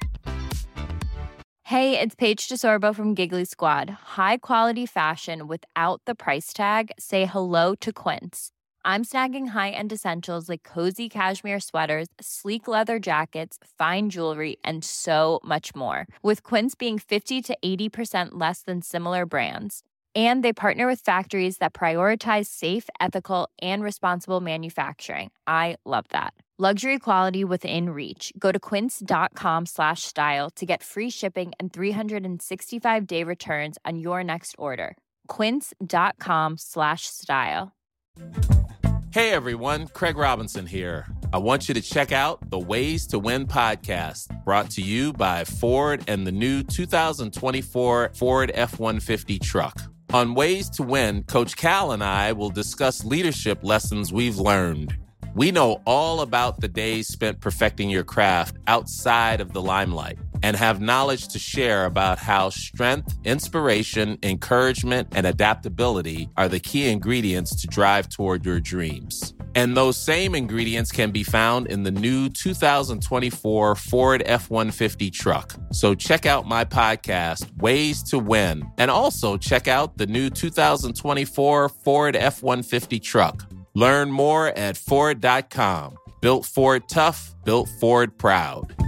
Hey, it's Paige DeSorbo from Giggly Squad. High quality fashion without the price tag. Say hello to Quince. I'm snagging high-end essentials like cozy cashmere sweaters, sleek leather jackets, fine jewelry, and so much more. With Quince being fifty to eighty percent less than similar brands. And they partner with factories that prioritize safe, ethical, and responsible manufacturing. I love that. Luxury quality within reach. Go to quince.com slash style to get free shipping and three sixty-five day returns on your next order. Quince.com slash style. Hey everyone, Craig Robinson here. I want you to check out the Ways to Win podcast, brought to you by Ford and the new two thousand twenty-four Ford F one fifty truck. On Ways to Win, Coach Cal and I will discuss leadership lessons we've learned. We know all about the days spent perfecting your craft outside of the limelight and have knowledge to share about how strength, inspiration, encouragement, and adaptability are the key ingredients to drive toward your dreams. And those same ingredients can be found in the new two thousand twenty-four Ford F one fifty truck. So check out my podcast, Ways to Win, and also check out the new two thousand twenty-four Ford F one fifty truck. Learn more at Ford dot com. Built Ford tough, built Ford proud.